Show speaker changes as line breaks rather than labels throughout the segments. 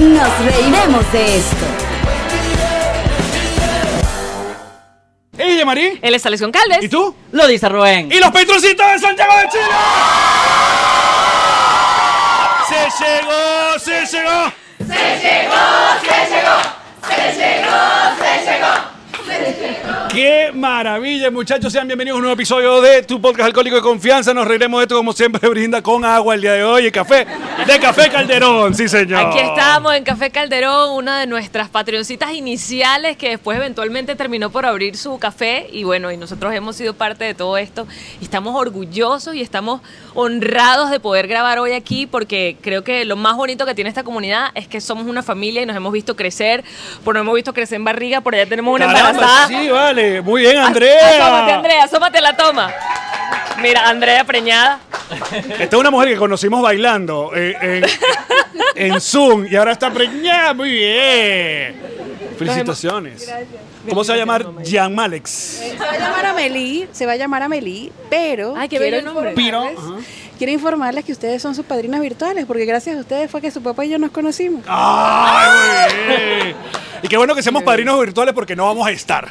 Nos reiremos de esto.
Ella es Marí.
Él es Alex Goncalves.
¿Y tú?
Lo dice Rubén.
¡Y los Petrocitos de Santiago de Chile! ¡Se llegó! ¡Se llegó!
¡Se llegó! ¡Se llegó! ¡Se llegó! ¡Se llegó!
¡Qué maravilla, muchachos! Sean bienvenidos a un nuevo episodio de Tu Podcast Alcohólico de Confianza. Nos reiremos de esto como siempre, brinda con agua el día de hoy y café de Café Calderón, sí señor.
Aquí estamos en Café Calderón, una de nuestras patroncitas iniciales que después eventualmente terminó por abrir su café y bueno, y nosotros hemos sido parte de todo esto y estamos orgullosos y estamos honrados de poder grabar hoy aquí porque creo que lo más bonito que tiene esta comunidad es que somos una familia y nos hemos visto crecer, nos hemos visto crecer en barriga, por allá tenemos una
Caramba,
embarazada.
sí, vale. Muy bien, Andrea.
Asómate, Andrea, asómate la toma. Mira, Andrea preñada.
Esta es una mujer que conocimos bailando en Zoom y ahora está preñada. Muy bien. Felicitaciones.
Gracias.
¿Cómo se va a llamar? Jan Malex.
Se va a llamar Amelie, pero
Ay, qué bello nombre.
Quiero informarles que ustedes son sus padrinas virtuales, porque gracias a ustedes fue que su papá y yo nos conocimos.
¡Ay, muy bien! Y qué bueno que seamos padrinos virtuales porque no vamos a estar.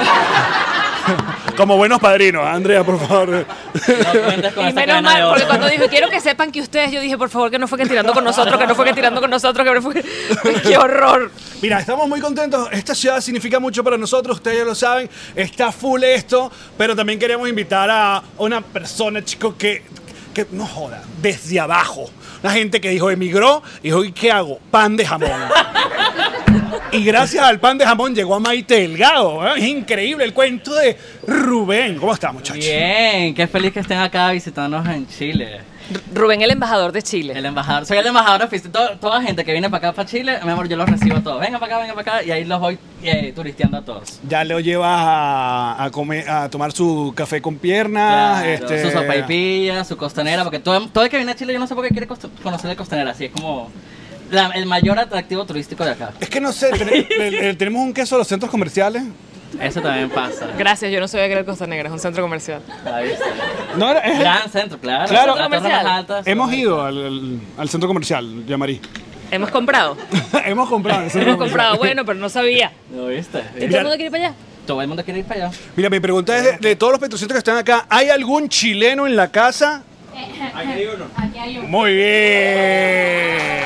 Como buenos padrinos. Andrea, por favor.
No cuentes con
Y
esta
menos
cadena de
mal,
oro.
porque cuando dijo, quiero que sepan que ustedes, yo dije, por favor, que no fue que tirando con nosotros, que no fue que tirando con nosotros, que no fue que... ¡Qué horror!
Mira, estamos muy contentos. Esta ciudad significa mucho para nosotros, ustedes ya lo saben. Está full esto, pero también queremos invitar a una persona, chico, que no joda, desde abajo. Una gente que dijo, emigró, y dijo, ¿y qué hago? Pan de jamón. Y gracias al pan de jamón llegó a Maite Delgado. Es increíble el cuento de Rubén. ¿Cómo está, muchachos?
Bien, qué feliz que estén acá visitándonos en Chile.
Rubén, el embajador de Chile.
El embajador, soy el embajador oficial. Toda gente que viene para acá, para Chile, mi amor, yo los recibo a todos. Venga para acá, y ahí los voy turisteando a todos.
Ya lo llevas a comer, a tomar su café con piernas.
Claro, su sopaipilla, su costanera, porque todo el que viene a Chile, yo no sé por qué quiere conocer el costanera, así es como el mayor atractivo turístico de acá.
Es que no sé, tenemos un queso en los centros comerciales.
Eso también pasa.
Gracias, yo no sabía que era el Costa Negra, es un centro comercial.
Ahí está.
No, es
Gran centro, claro.
Claro.
Las torres más altas.
Hemos ido al centro comercial, Yamarí.
Hemos comprado.
Hemos comprado. en el centro
Hemos comprado,
comercial.
bueno, pero no sabía.
¿Lo viste?
¿Y todo el mundo quiere ir para allá?
Todo el mundo quiere ir para allá.
Mira, mi pregunta es de todos los petrocitos que están acá, ¿hay algún chileno en la casa?
Aquí hay uno. Aquí hay uno.
Muy bien.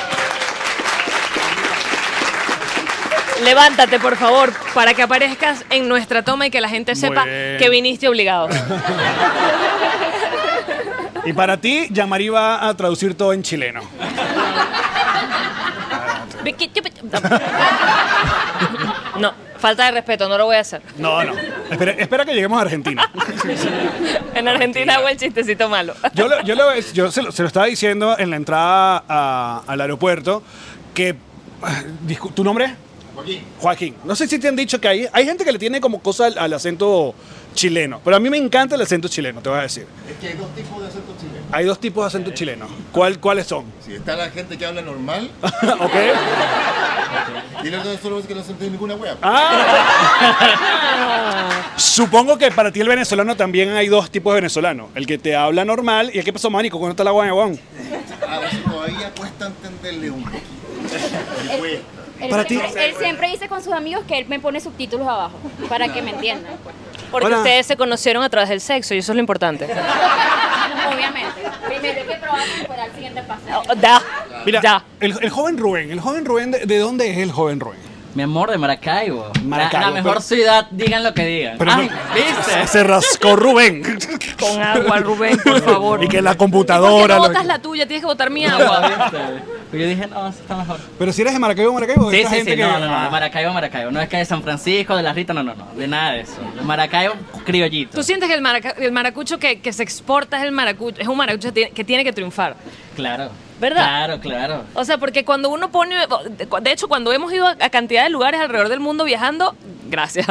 Levántate, por favor, para que aparezcas en nuestra toma y que la gente sepa
bien.
que viniste obligado.
Y para ti, Yamarí va a traducir todo en chileno.
No, falta de respeto, no lo voy a hacer.
No. Espera que lleguemos a Argentina.
En Argentina hago el chistecito malo.
Yo se lo estaba diciendo en la entrada al aeropuerto que... ¿Tu nombre es? Joaquín. No sé si te han dicho que hay gente que le tiene como cosa al acento chileno, pero a mí me encanta el acento chileno, te voy a decir.
Es que hay dos tipos de acento chileno.
Hay dos tipos de acento chileno. ¿Cuáles son?
Si está la gente que habla normal
¿Ok?
y la otra solo es que no se entiende ninguna wea.
Supongo que para ti el venezolano también hay dos tipos de venezolano. El que te habla normal y el que pasó, manico, ¿cómo está la guayabón?
A veces todavía cuesta entenderle un poquito. Le cuesta.
Para ti.
Él siempre dice con sus amigos que él me pone subtítulos abajo para que me entiendan.
Porque
Hola.
ustedes se conocieron a través del sexo y eso es lo importante.
Obviamente. Primero hay que probar para dar el siguiente paso.
Mira,
Ya.
el joven Rubén, ¿de dónde es el joven Rubén?
Mi amor, de Maracaibo.
Maracaibo,
La mejor
pero-
ciudad, digan lo que digan.
Pero
Ay,
no-
¿viste?
Se rascó Rubén.
Con agua, Rubén, por favor.
Y que la
¿Por qué
computadora...
no
lo-
botas la tuya? Tienes que botar mi agua.
¿Viste? Pero yo dije, no, eso está mejor.
Pero si eres de Maracaibo,
Sí,
esta
sí,
gente
sí,
que...
no, de Maracaibo. No es que de San Francisco, de La Rita, no, de nada de eso. De Maracaibo, criollito.
¿Tú sientes que el maracucho que se exporta es el maracucho? Es un maracucho que tiene que triunfar.
Claro.
¿Verdad?
Claro.
O sea, porque cuando uno pone... De hecho, cuando hemos ido a cantidad de lugares alrededor del mundo viajando, Gracias.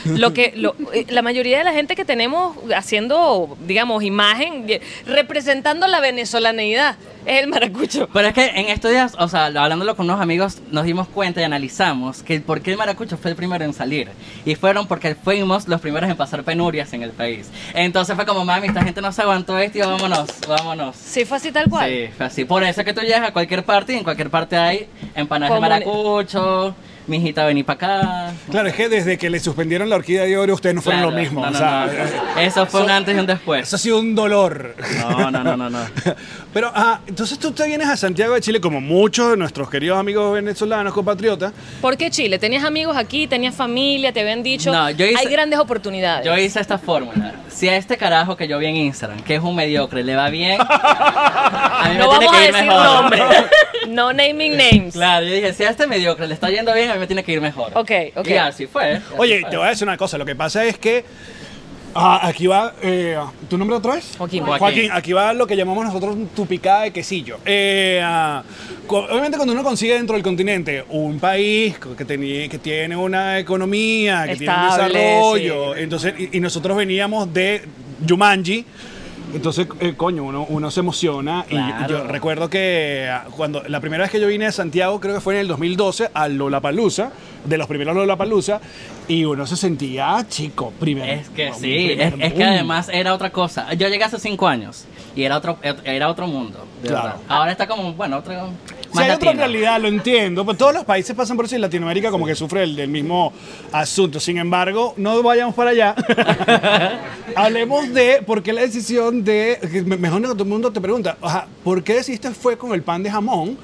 La mayoría de la gente que tenemos haciendo, digamos, imagen, representando la venezolaneidad, es el maracucho.
Pero es que en estos días, o sea, hablándolo con unos amigos, nos dimos cuenta y analizamos que por qué el maracucho fue el primero en salir. Y fueron porque fuimos los primeros en pasar penurias en el país. Entonces fue como, mami, esta gente no se aguantó esto y vámonos.
Sí, fue así tal cual.
Sí, fue así. Por eso es que tú llegas a cualquier parte y en cualquier parte hay empanadas de maracucho, mijita, vení para acá.
Claro, es que desde que le suspendieron la orquídea de oro, ustedes no fueron
Claro,
lo mismo.
no,
o sea,
no. Eso fue un antes y un después.
Eso ha sido un dolor.
No.
Pero, entonces tú te vienes a Santiago de Chile, como muchos de nuestros queridos amigos venezolanos, compatriotas.
¿Por qué Chile? ¿Tenías amigos aquí? ¿Tenías familia? ¿Te habían dicho?
No,
hay grandes oportunidades.
Yo hice esta fórmula. Si a este carajo que yo vi en Instagram, que es un mediocre, le va bien, a mí
No
me tiene
vamos a
que ir
decir
mejor.
nombres. No naming names.
Claro, yo dije, si a este mediocre le está yendo bien, a mí me tiene que ir mejor.
Ok.
Y así fue.
Oye, te voy a decir una cosa. Lo que pasa es que aquí va. ¿Tu nombre otra vez?
Joaquín.
Joaquín, aquí va lo que llamamos nosotros tu picada de quesillo. Obviamente, cuando uno consigue dentro del continente un país que tiene una economía, que tiene un
Estable,
desarrollo,
sí.
entonces, y nosotros veníamos de Jumanji. Entonces, coño, uno se emociona.
Claro.
Y yo recuerdo que cuando la primera vez que yo vine a Santiago, creo que fue en el 2012, al Lollapalooza, de los primeros Lollapalooza, y uno se sentía chico, primero.
Es que sí, es que además era otra cosa. Yo llegué hace 5 años y era otro mundo. De
Claro.
verdad. Ahora está como, bueno, otro.
Sí,
Más
hay otra
latino.
realidad, lo entiendo, pero todos los países pasan por eso y Latinoamérica como que sufre del mismo asunto. Sin embargo, no vayamos para allá. Hablemos de por qué la decisión de, que mejor que todo el mundo te pregunta, ¿por qué decidiste fue con el pan de jamón?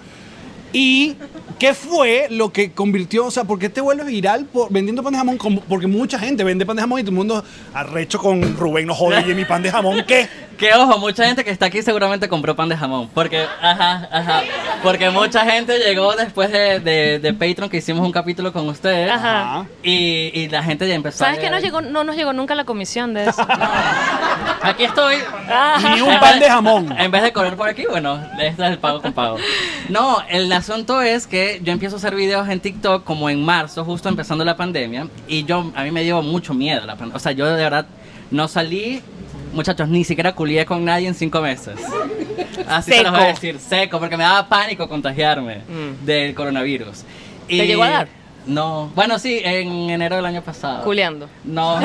¿Y qué fue lo que convirtió, o sea, por qué te vuelves viral vendiendo pan de jamón? Porque mucha gente vende pan de jamón y todo el mundo arrecho con Rubén, no jodas, y mi pan de jamón, ¿qué?
Que ojo, mucha gente que está aquí seguramente compró pan de jamón. Porque, porque mucha gente llegó después de Patreon, que hicimos un capítulo con ustedes.
Ajá.
Y la gente ya empezó
¿Sabes
a
que
ver.
no nos llegó nunca la comisión de eso?
Aquí estoy.
Ni un pan de jamón.
En vez de correr por aquí, bueno, este es el pago con pago. No, el asunto es que yo empiezo a hacer videos en TikTok como en marzo, justo empezando la pandemia. Y a mí me dio mucho miedo la pandemia. O sea, yo de verdad no salí. Muchachos, ni siquiera culié con nadie en 5 meses. Así se los voy a decir, seco, porque me daba pánico contagiarme del coronavirus.
¿Te llegó a dar?
No. Bueno, sí, en enero del año pasado.
Culeando.
No.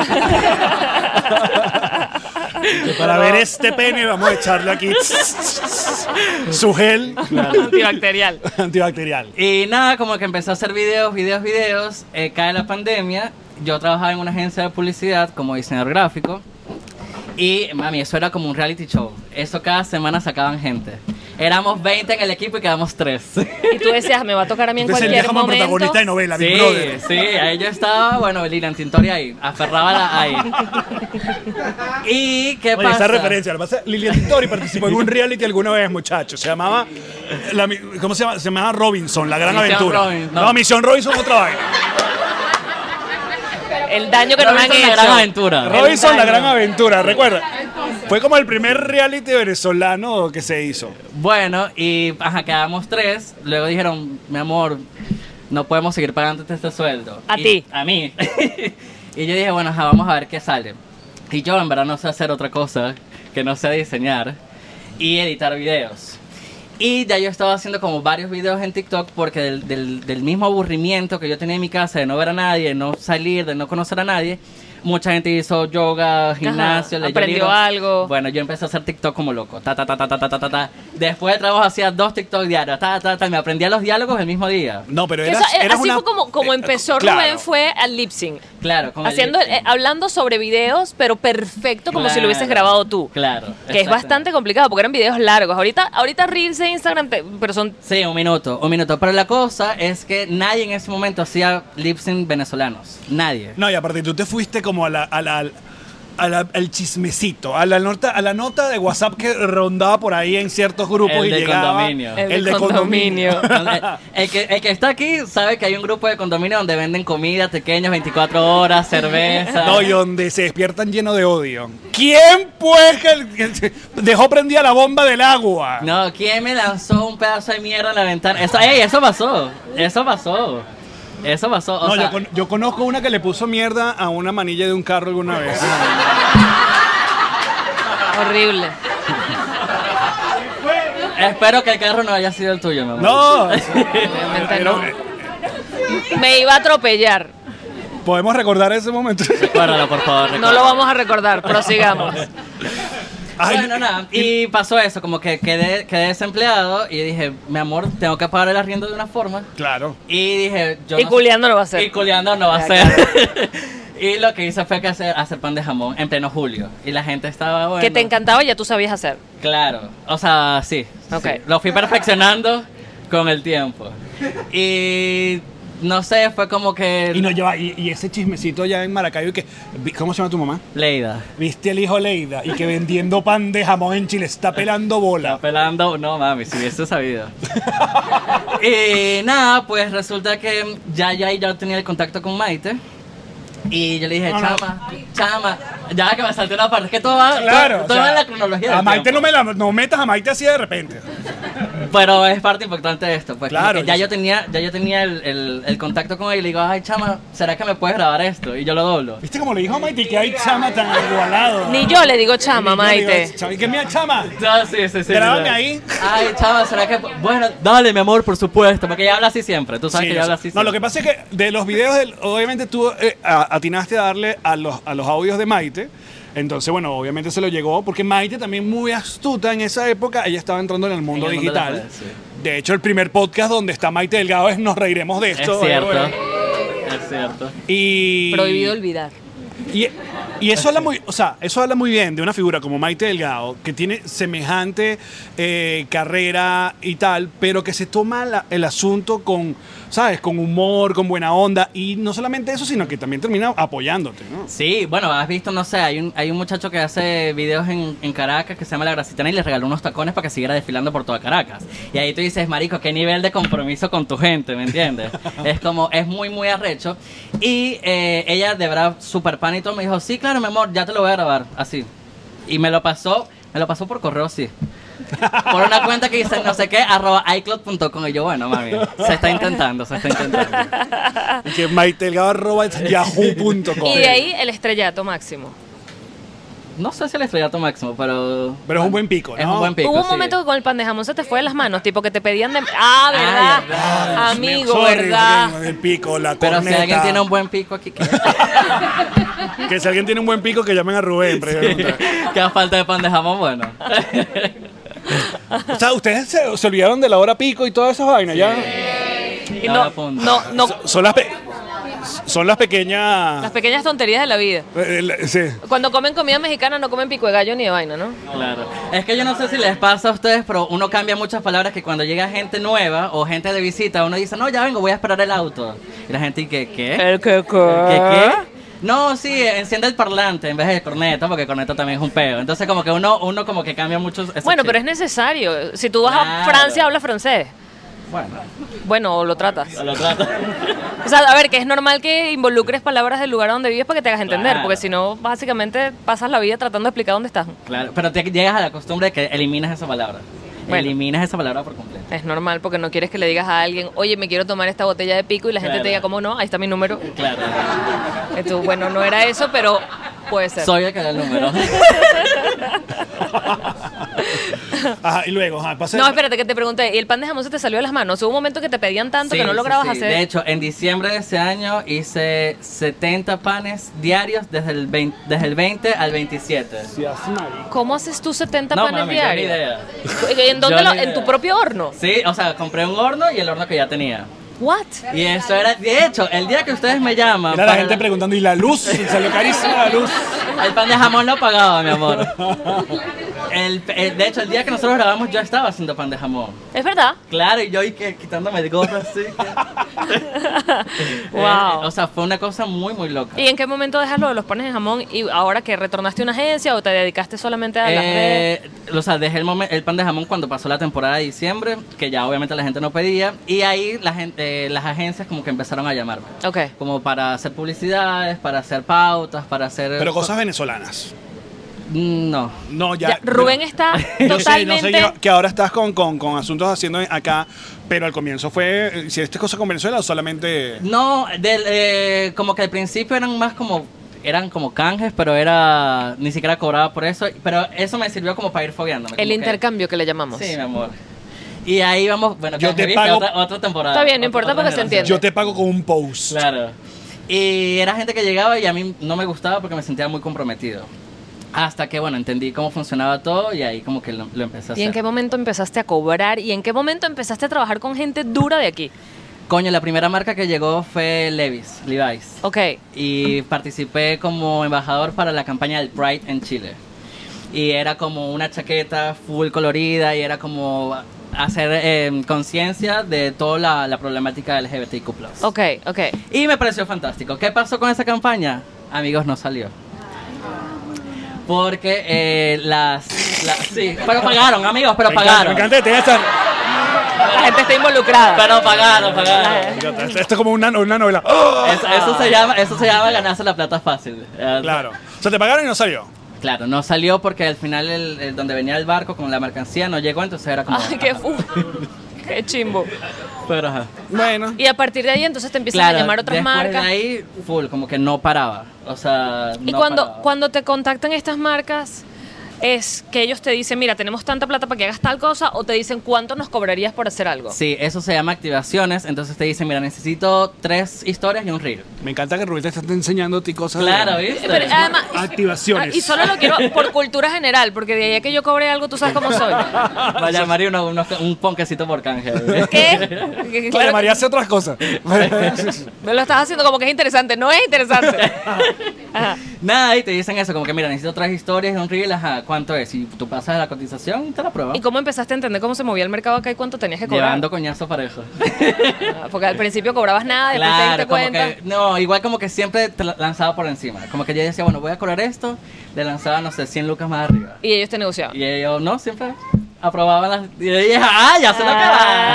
Para ver este pene vamos a echarle aquí su gel
Antibacterial.
antibacterial.
Y nada, como que empecé a hacer videos, cae la pandemia. Yo trabajaba en una agencia de publicidad como diseñador gráfico. Y, mami, eso era como un reality show. Eso cada semana sacaban gente. Éramos 20 en el equipo y quedamos 3.
Y tú decías, me va a tocar a mí en
Usted se
cualquier
como
momento.
protagonista de novela,
Sí,
Big Brother.
sí, ahí yo estaba, bueno, Lilian Tintori ahí, aferraba ahí. ¿Y qué
Oye,
pasa?
esa referencia, lo que pasa es que Lilian Tintori participó en un reality alguna vez, muchachos. Se llamaba, ¿cómo se llama? Se llamaba Robinson, La Gran
Misión
Aventura.
Robinson,
No,
no.
Misión Robinson, otra vaina.
El daño que nos han
Robinson,
hecho.
La Gran Aventura.
Robinson, La
daño.
Gran Aventura, recuerda. Fue como el primer reality venezolano que se hizo.
Bueno, y quedamos 3. Luego dijeron, mi amor, no podemos seguir pagándote este sueldo.
A
Y-
ti.
A mí. Y yo dije, bueno, vamos a ver qué sale. Y yo en verdad no sé hacer otra cosa que no sea diseñar y editar videos. Y ya yo estaba haciendo como varios videos en TikTok porque del mismo aburrimiento que yo tenía en mi casa de no ver a nadie, de no salir, de no conocer a nadie, mucha gente hizo yoga, gimnasio, leyó
aprendió
libros.
algo.
Bueno, yo empecé a hacer TikTok como loco. Después de trabajo hacía 2 TikTok diarios. Me aprendía los diálogos el mismo día.
No, pero
Que
eras,
eso,
eras
así
una...
fue como empezó
claro.
Rubén, fue al lip sync.
Claro, con el
Haciendo,
lip sync.
hablando sobre videos, pero perfecto, como si lo hubieses
Claro,
grabado tú.
Claro.
Que es bastante complicado, porque eran videos largos. Ahorita Reels de Instagram, pero son...
Sí, un minuto. Pero la cosa es que nadie en ese momento hacía lip sync venezolanos. Nadie.
No, y aparte tú te fuiste como al chismecito, a la nota de WhatsApp que rondaba por ahí en ciertos grupos
El
y
de
llegaba.
condominio.
El de condominio.
El que está aquí sabe que hay un grupo de condominio donde venden comida, pequeños, 24 horas, cerveza.
No, y donde se despiertan llenos de odio. ¿Quién pues que dejó prendida la bomba del agua?
No, ¿quién me lanzó un pedazo de mierda en la ventana? Eso pasó. Eso pasó. Eso pasó. O
No,
sea,
yo conozco una que le puso mierda a una manilla de un carro alguna vez.
Horrible.
espero que el carro no haya sido el tuyo, mi amor.
No.
Obviamente no. Me iba a atropellar.
Podemos recordar ese momento.
Recuérdalo, por favor.
No lo vamos a recordar, prosigamos.
Ay,
Bueno, nada, y pasó eso, como que quedé desempleado y dije, mi amor, tengo que pagar el arriendo de una forma.
Claro.
Y dije, yo
Y culiando no va a ser.
Y culiando no va a ser. Y lo que hice fue que hacer pan de jamón en pleno julio. Y la gente estaba, bueno...
Que te encantaba y ya tú sabías hacer.
Claro, o sea, sí.
Ok.
Sí. Lo fui perfeccionando con el tiempo. Y no sé, fue como que...
Y no lleva, y ese chismecito allá en Maracaibo, que, ¿cómo se llama tu mamá?
Leida.
Viste el hijo Leida y que vendiendo pan de jamón en Chile está pelando bola.
Está pelando, no mami, si hubiese sabido. Y nada, pues resulta que ya tenía el contacto con Maite. Y yo le dije,
No, no.
chama, ya que me salté una parte, es que todo va,
Claro.
todo
o
va
sea,
en la cronología del
a Maite
tiempo.
no metas a Maite así de repente.
Pero es parte importante de esto, pues como
Claro,
que ya
yo
yo tenía el contacto con él y le digo, ay chama, ¿será que me puedes grabar esto? Y yo lo doblo.
¿Viste como le dijo a Maite que hay chama tan igualado?
Ni yo le digo chama,
Ni yo le digo,
Maite.
"Chama, ¿y qué mía chama?
No, sí.
Grábame ahí.
Ay, chama, ¿será que...? Bueno, dale, mi amor, por supuesto, porque ella habla así siempre, tú sabes
Sí,
que
yo
ella habla
sé.
así
No,
siempre.
lo que pasa es que de los videos, obviamente tú atinaste a darle a los audios de Maite. Entonces, bueno, obviamente se lo llegó, porque Maite también muy astuta en esa época, ella estaba entrando en el mundo
En el mundo de las
digital.
redes, sí.
De hecho, el primer podcast donde está Maite Delgado es Nos Reiremos de
Es
Esto.
cierto,
Bueno.
es cierto.
Y,
Prohibido olvidar.
y eso habla muy, o sea, eso habla muy bien de una figura como Maite Delgado, que tiene semejante carrera y tal, pero que se toma el asunto con, ¿sabes? Con humor, con buena onda, y no solamente eso, sino que también termina apoyándote, ¿no?
Sí, bueno, has visto, no sé, hay un muchacho que hace videos en Caracas que se llama La Gracitana y le regaló unos tacones para que siguiera desfilando por toda Caracas. Y ahí tú dices, marico, qué nivel de compromiso con tu gente, ¿me entiendes? Es como, es muy, muy arrecho. Y ella, de verdad, súper pan y todo, me dijo, sí, claro, mi amor, ya te lo voy a grabar, así. Y me lo pasó por correo, sí. Por una cuenta que dice no sé qué, @icloud.com. Y yo, bueno, mami, se está intentando.
Y que Maite Delgado @yahoo.com.
Y de ahí el estrellato máximo.
No sé si el estrellato máximo, pero...
Pero es un buen pico, ¿no?
Es un buen pico,
Hubo un
sí.
momento que con el pan de jamón se te fue de las manos, tipo que te pedían de... Ah, ¿verdad?
verdad.
Amigo,
Sorry,
¿verdad?
El pico, la
Pero
corneta.
si alguien tiene un buen pico aquí,
Que si alguien tiene un buen pico, que llamen a Rubén. pregunta.
que a falta de pan de jamón, bueno.
O sea, ustedes se olvidaron de la hora pico y todas esas vainas, ¿ya?
Y no, no,
Son las pequeñas...
las pequeñas tonterías de la vida.
Sí.
Cuando comen comida mexicana no comen pico de gallo ni de vaina, ¿no?
Claro. Es que yo no sé si les pasa a ustedes, pero uno cambia muchas palabras que cuando llega gente nueva o gente de visita, uno dice, no, ya vengo, voy a esperar el auto. Y la gente, ¿qué?
¿El qué?
¿Qué? No, sí, enciende el parlante en vez del corneto, porque el corneto también es un peo. Entonces como que uno como que cambia mucho.
Bueno, pero es necesario. Si tú vas a
Claro.
Francia, hablas francés.
Bueno,
Bueno, o lo tratas.
lo trato.
O sea, a ver, que es normal que involucres palabras del lugar donde vives para que te hagas entender,
Claro.
porque si no, básicamente pasas la vida tratando de explicar dónde estás.
Claro, pero te llegas a la costumbre de que eliminas esa palabra.
Bueno.
Eliminas esa palabra por completo.
Es normal porque no quieres que le digas a alguien, oye, me quiero tomar esta botella de pico y la gente
Claro.
te diga, ¿cómo no? Ahí está mi número.
Claro.
Y tú, bueno, no era eso, pero puede ser.
Soy el que da el número.
Ajá, y luego, pasa...
No, espérate, que te pregunté, ¿y el pan de jamón se te salió de las manos? Hubo un momento que te pedían tanto
Sí,
que no
sí,
lograbas
sí.
hacer.
De hecho, en diciembre de ese año hice 70 panes diarios desde el 20 al 27.
¿Cómo haces tú 70
No,
panes
mami, yo ni
diarios?
idea.
¿En dónde
Yo
lo-
ni
¿En
idea.
tu propio horno?
Sí, o sea, compré un horno y el horno que ya tenía.
¿What?
Y eso era, de hecho, el día que ustedes me llaman...
Era la
para
gente preguntando, ¿y la luz? Salió carísima la luz.
El pan de jamón lo pagaba, mi amor. De hecho, el día que nosotros grabamos yo estaba haciendo pan de jamón.
¿Es verdad?
Claro, y yo y que quitándome el gorro así.
Wow.
O sea, fue una cosa muy, muy loca.
¿Y en qué momento dejas lo de los panes de jamón y ahora que retornaste a una agencia o te dedicaste solamente a las redes?
O sea, dejé el pan de jamón cuando pasó la temporada de diciembre, que ya obviamente la gente no pedía, y ahí las agencias como que empezaron a llamarme.
Ok.
Como para hacer publicidades, para hacer pautas, para hacer...
Pero cosas venezolanas.
No.
No,
Ya, Rubén está
Yo sé
totalmente...
que ahora estás con asuntos haciendo acá, pero al comienzo fue, si esta cosa con Venezuela o solamente...
No, como que al principio eran como canjes, pero ni siquiera cobraba por eso, pero eso me sirvió como para ir fogueándome.
El intercambio que le llamamos.
Sí, mi amor. Y ahí vamos, bueno,
Yo
que
te
viste,
pago-
otra temporada.
Está bien, no
otra-
importa
otra
porque se
generación.
entiende.
Yo te pago con un post.
Claro. Y era gente que llegaba y a mí no me gustaba porque me sentía muy comprometido. Hasta que, bueno, entendí cómo funcionaba todo y ahí como que lo empecé a hacer.
¿Y en qué momento empezaste a cobrar? ¿Y en qué momento empezaste a trabajar con gente dura de aquí?
Coño, la primera marca que llegó fue Levi's.
Ok.
Y participé como embajador para la campaña del Pride en Chile. Y era como una chaqueta full colorida y era como hacer conciencia de toda la problemática LGBTIQ+.
Ok.
Y me pareció fantástico. ¿Qué pasó con esa campaña? Amigos, no salió. Porque sí, pero pagaron, amigos, pero
Me encanta,
pagaron.
me encanta que tenga esta...
La gente está involucrada.
Pero pagaron.
me encanta. Esto es como una novela.
Eso se llama ganarse la plata fácil.
Claro. O sea, te pagaron y no salió.
Claro, no salió porque al final donde venía el barco con la mercancía no llegó, entonces era como...
Ay, qué chimbo.
Pero ajá.
Bueno.
Y a partir de ahí entonces te empiezan
Claro,
a llamar otras
después
marcas.
de ahí, full, como que no paraba. O sea,
Y
no
cuando,
paraba.
cuando te contactan estas marcas, es que ellos te dicen, mira, tenemos tanta plata para que hagas tal cosa, o te dicen, ¿cuánto nos cobrarías por hacer algo?
Sí, eso se llama activaciones, entonces te dicen, mira, necesito 3 historias y un reel.
Me encanta que Rubén te está enseñando a ti cosas.
Claro, ¿viste?
Pero además,
Activaciones.
y solo lo quiero por cultura general, porque de ahí a que yo cobre algo, tú sabes cómo soy.
Va a llamar un ponquecito por canje.
¿Qué?
Claro, María hace otras cosas.
Me lo estás haciendo como que es interesante. No es interesante. Ajá.
Nada, y te dicen eso, como que mira, necesito 3 historias y un reel, ajá, ¿cuánto es? Y tú pasas la cotización y te la pruebas.
¿Y cómo empezaste a entender cómo se movía el mercado acá y cuánto tenías que cobrar?
Llevando coñazo parejo.
Ah, porque al principio cobrabas nada, después te diste
como
cuenta.
que, no, igual como que siempre te lanzaba por encima. Como que yo decía, bueno, voy a cobrar esto, le lanzaba, no sé, 100 lucas más arriba.
Y ellos te negociaban.
Y ellos, no, siempre aprobaban las... Y yo dije, ya sé lo que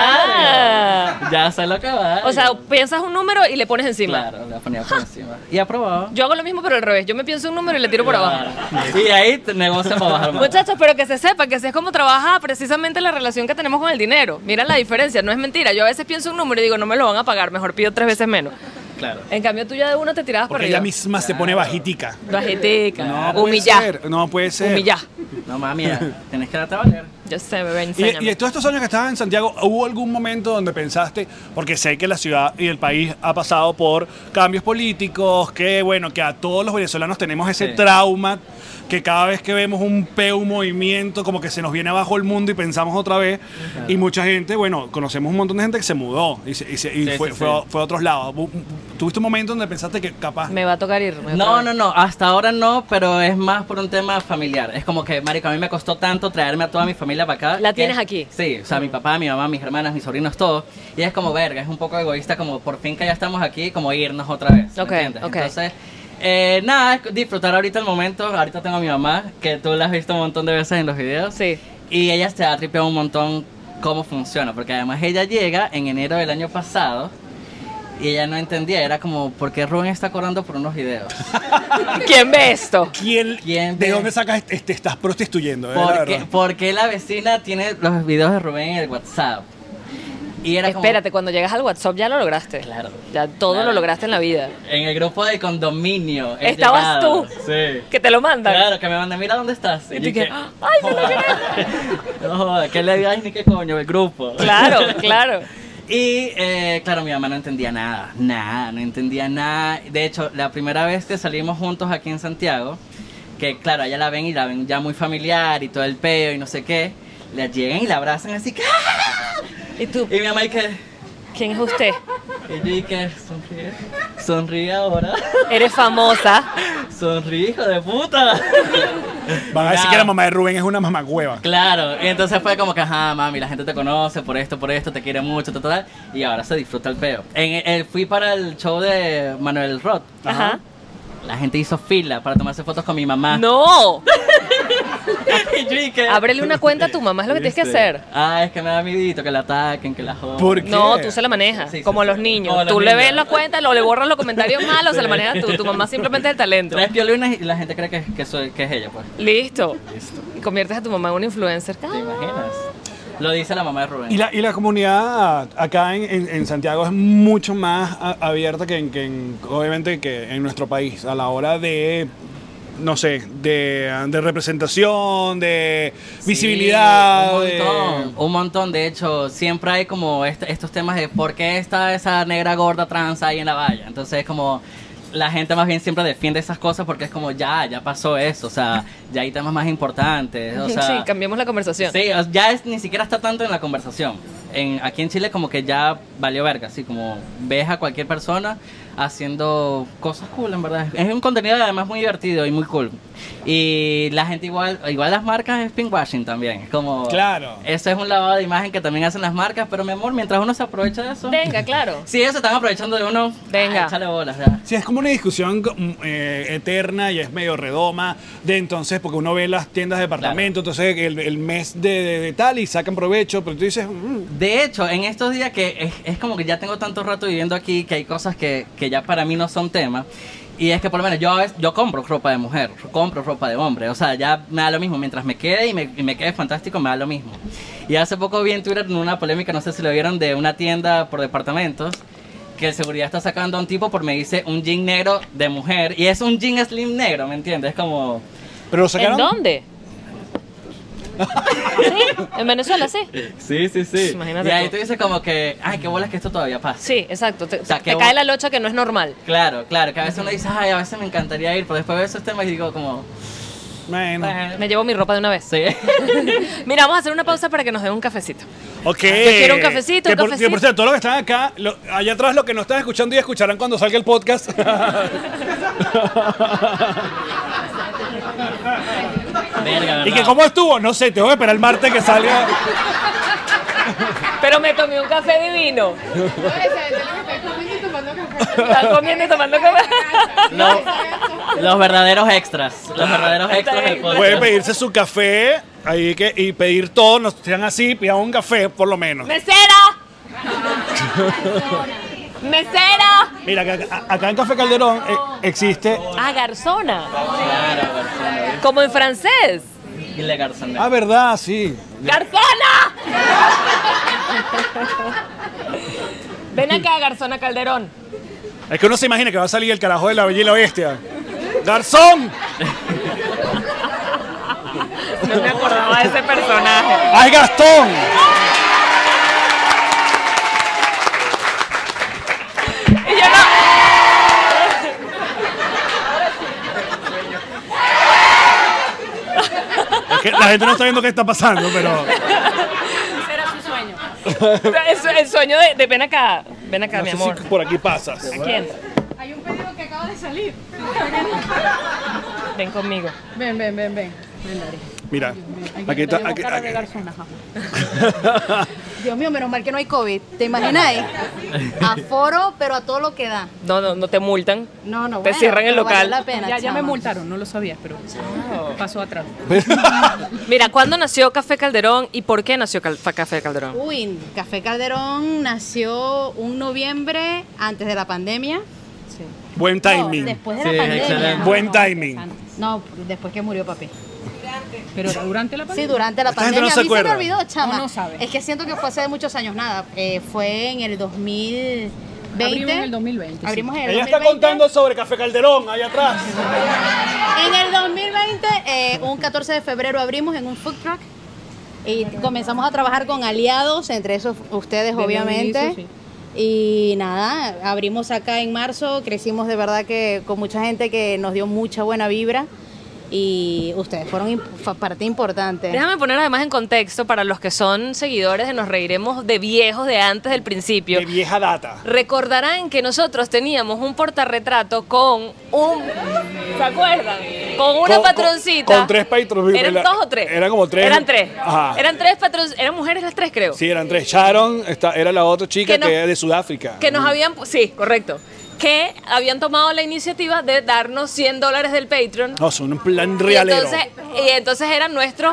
va. Ya sé lo que va.
O sea, piensas un número y le pones encima.
Claro, le ponía por encima. Y aprobaba.
Yo hago lo mismo, pero al revés. Yo me pienso un número y le tiro por abajo.
Y ahí te negocia para bajar más.
Muchachos, pero que se sepa que así es como trabaja precisamente la relación que tenemos con el dinero. Mira la diferencia, no es mentira. Yo a veces pienso un número y digo, no me lo van a pagar, mejor pido 3 veces menos.
Claro.
En cambio, tú ya de uno te tirabas
Porque
por
ella
arriba.
misma se pone bajitica.
Bajitica.
No puede
Humillar.
ser. No puede ser.
Humillar.
No, mami, tenés que darte a valer.
Yo sé, bebé,
Y
enséñame.
de todos estos años que estabas en Santiago, ¿hubo algún momento donde pensaste, porque sé que la ciudad y el país ha pasado por cambios políticos, que bueno, que a todos los venezolanos tenemos ese
Sí.
trauma, que cada vez que vemos un movimiento, como que se nos viene abajo el mundo y pensamos otra vez, y mucha gente, bueno, conocemos un montón de gente que se mudó y fue a otros lados. ¿Tuviste un momento donde pensaste que capaz...
Me va a tocar irme.
No, hasta ahora no, pero es más por un tema familiar. Es como que, marico, a mí me costó tanto traerme a toda mi familia para acá.
¿La
que-
tienes aquí?
Sí, o sea, mi papá, mi mamá, mis hermanas, mis sobrinos, todos. Y es como, verga, es un poco egoísta como por fin que ya estamos aquí, como irnos otra vez. ¿me
Ok,
entiendes?
ok.
Entonces, nada, es disfrutar ahorita el momento. Ahorita tengo a mi mamá, que tú la has visto un montón de veces en los videos.
Sí.
Y ella se ha tripeado un montón cómo funciona, porque además ella llega en enero del año pasado y ella no entendía, era como, ¿por qué Rubén está cobrando por unos videos?
¿Quién ve esto?
¿Quién
¿De
ve?
dónde sacas te estás prostituyendo? La verdad.
Porque la vecina tiene los videos de Rubén en el WhatsApp. Y era como,
Espérate, cuando llegas al WhatsApp ya lo lograste.
Claro.
Ya todo
Claro.
lo lograste en la vida.
en el grupo de condominio. he
¿Estabas
llegado.
tú?
Sí.
Que te lo mandan.
Claro, que me mandan, mira dónde estás.
Y
yo
tú que,
dije,
¡ay, no lo quería!
no joda, que le digas ni qué coño, el grupo.
Claro, claro.
Y claro, mi mamá no entendía nada, no entendía nada. De hecho, la primera vez que salimos juntos aquí en Santiago, que claro, ella la ven y la ven ya muy familiar y todo el peo y no sé qué, le llegan y la abrazan así que...
¿Y tú?
Y mi mamá y que...
¿Quién es usted?
Y yo y que sonríe ahora,
Eres famosa.
sonríe hijo de puta.
Van a decir
Nah.
que la mamá de Rubén es una mamagüeva.
Claro, y entonces fue como que, ajá, mami, la gente te conoce por esto, te quiere mucho, tal, y ahora se disfruta el peo. Fui para el show de Manuel Roth.
Ajá.
La gente hizo fila para tomarse fotos con mi mamá.
No.
Y yo, ¿y qué?
Ábrele una cuenta a tu mamá, es lo que tienes que
¿Viste?
hacer.
Ah, es que me da midito que la ataquen, que la jodan.
¿Por qué?
No, tú se la manejas,
Sí,
como
sí,
los
sí.
niños.
Como los
Tú le ves
niños.
la cuenta, le borras los comentarios malos, se la manejas tú. Tu mamá simplemente es el talento.
Tres violines y la gente cree que es ella, pues.
Listo.
Listo.
Y conviertes a tu mamá en una influencer.
¿Te imaginas? Lo dice la mamá de Rubén.
Y la comunidad acá en Santiago es mucho más abierta obviamente que en nuestro país a la hora de, no sé, de representación, de visibilidad.
Un montón. De hecho, siempre hay como estos temas de por qué está esa negra gorda trans ahí en la valla. Entonces, como la gente más bien siempre defiende esas cosas porque es como ya pasó eso. O sea, ya hay temas más importantes. O sea,
Sí, cambiemos la conversación.
sí, ya ni siquiera está tanto en la conversación. Aquí en Chile como que ya valió verga, así como ves a cualquier persona haciendo cosas cool, en verdad. Es un contenido además muy divertido y muy cool. Y la gente igual las marcas es pinkwashing también. Es como,
Claro.
eso es un lavado de imagen que también hacen las marcas, pero mi amor, mientras uno se aprovecha de eso.
Venga, claro.
Si ellos se están aprovechando de uno,
Venga.
échale bolas ya.
Sí, es como una discusión eterna y es medio redoma de entonces, porque uno ve las tiendas de departamento, entonces el mes de tal y sacan provecho, pero tú dices,
De hecho, en estos días que es como que ya tengo tanto rato viviendo aquí que hay cosas que ya para mí no son tema. Y es que por lo menos yo compro ropa de mujer, compro ropa de hombre. O sea, ya me da lo mismo. Mientras me quede y me quede fantástico, me da lo mismo. Y hace poco vi en Twitter una polémica, no sé si lo vieron, de una tienda por departamentos, que el seguridad está sacando a un tipo por me dice un jean negro de mujer. Y es un jean slim negro, ¿me entiendes? Es como...
pero lo
¿En
sacaron.
dónde? ¿Sí? ¿En Venezuela, sí?
Sí.
Imagínate
Y ahí
tú.
tú dices como que, ay, qué bolas que esto todavía pasa.
Sí, exacto. Te,
O sea,
te
que
cae
vos-
la locha que no es normal.
Claro, que a veces uno dice, ay, a veces me encantaría ir, pero después veo esos temas y digo como...
Bueno.
Me llevo mi ropa de una vez.
Sí.
Mira, vamos a hacer una pausa para que nos den un cafecito.
Ok.
Yo quiero un cafecito,
Que
un
por
cafecito.
cierto, todos los que están acá, allá atrás, los que no están escuchando y escucharán cuando salga el podcast.
Verga,
¿Y que
¿verdad?
cómo estuvo? No sé, tengo que esperar el martes que salga.
Pero me tomé un café divino. Están comiendo y tomando café.
Los verdaderos extras. Los verdaderos extras del podcast.
Puede pedirse su café ahí y pedir todo, no sean así, pidan un café por lo menos.
¡Mesera! ¡Mesera!
Mira, acá en Café Calderón existe.
Ah, garzona.
Claro, Garzón.
Como en francés.
Y le Garzón.
Ah, verdad, sí.
¡Garzona! Ven acá, Garzona Calderón.
Es que uno se imagina que va a salir el carajo de la Bella y la Bestia. ¡Garzón!
No me acordaba de ese personaje.
¡Ay, Gastón!
Y yo no.
Es que la gente no está viendo qué está pasando, pero.
El sueño de ven acá, mi
No sé
amor.
si por aquí pasas.
Aquí entra.
Hay un pedido que acaba de salir.
Ven conmigo.
Ven.
Mira, aquí está.
Tenemos
Aquí,
cara de
aquí.
garzona, ajá. Dios mío, menos mal que no hay COVID. ¿Te imagináis? Aforo, pero a todo lo que da.
No te multan.
No,
Te
bueno,
cierran el
pero valió
local.
la pena,
Ya me
chama.
multaron, no lo sabías, pero pasó atrás.
Mira, ¿cuándo nació Café Calderón y por qué nació Café Calderón?
Uy, Café Calderón nació un noviembre antes de la pandemia.
Buen
No,
timing.
después de
Sí,
la pandemia.
excelente.
Buen timing.
No, después que murió papi.
Pero era durante la
Sí,
pandemia.
durante la
Esta gente
pandemia.
no se
a mí se me
acuerda.
olvidó, chama.
No sabe.
Es que siento que fue hace muchos años, nada. Fue en el 2020.
Abrimos en el 2020.
Abrimos en el
Ella
2020.
está contando sobre Café Calderón, allá atrás.
En el 2020, un 14 de febrero abrimos en un food truck y comenzamos a trabajar con aliados, entre esos ustedes
Desde el
obviamente.
inicio, sí.
Y nada, abrimos acá en marzo, crecimos de verdad que con mucha gente que nos dio mucha buena vibra y ustedes fueron parte importante.
Déjame poner además en contexto para los que son seguidores de Nos Reiremos de viejos de antes del principio.
De vieja data.
Recordarán que nosotros teníamos un portarretrato con un... ¿Se acuerdan? Con una
Con-
patroncita.
con tres patroncitos.
¿Eran dos o tres?
Eran como tres.
Eran tres.
Ajá.
Eran tres patroncitos. Eran mujeres las tres, creo.
Sí, eran tres. Sharon era la otra chica
Que
que,
no-
es de Sudáfrica.
Que nos habían... Sí, correcto. que habían tomado la iniciativa de darnos $100 del Patreon.
No, son un plan realero.
Y entonces eran nuestros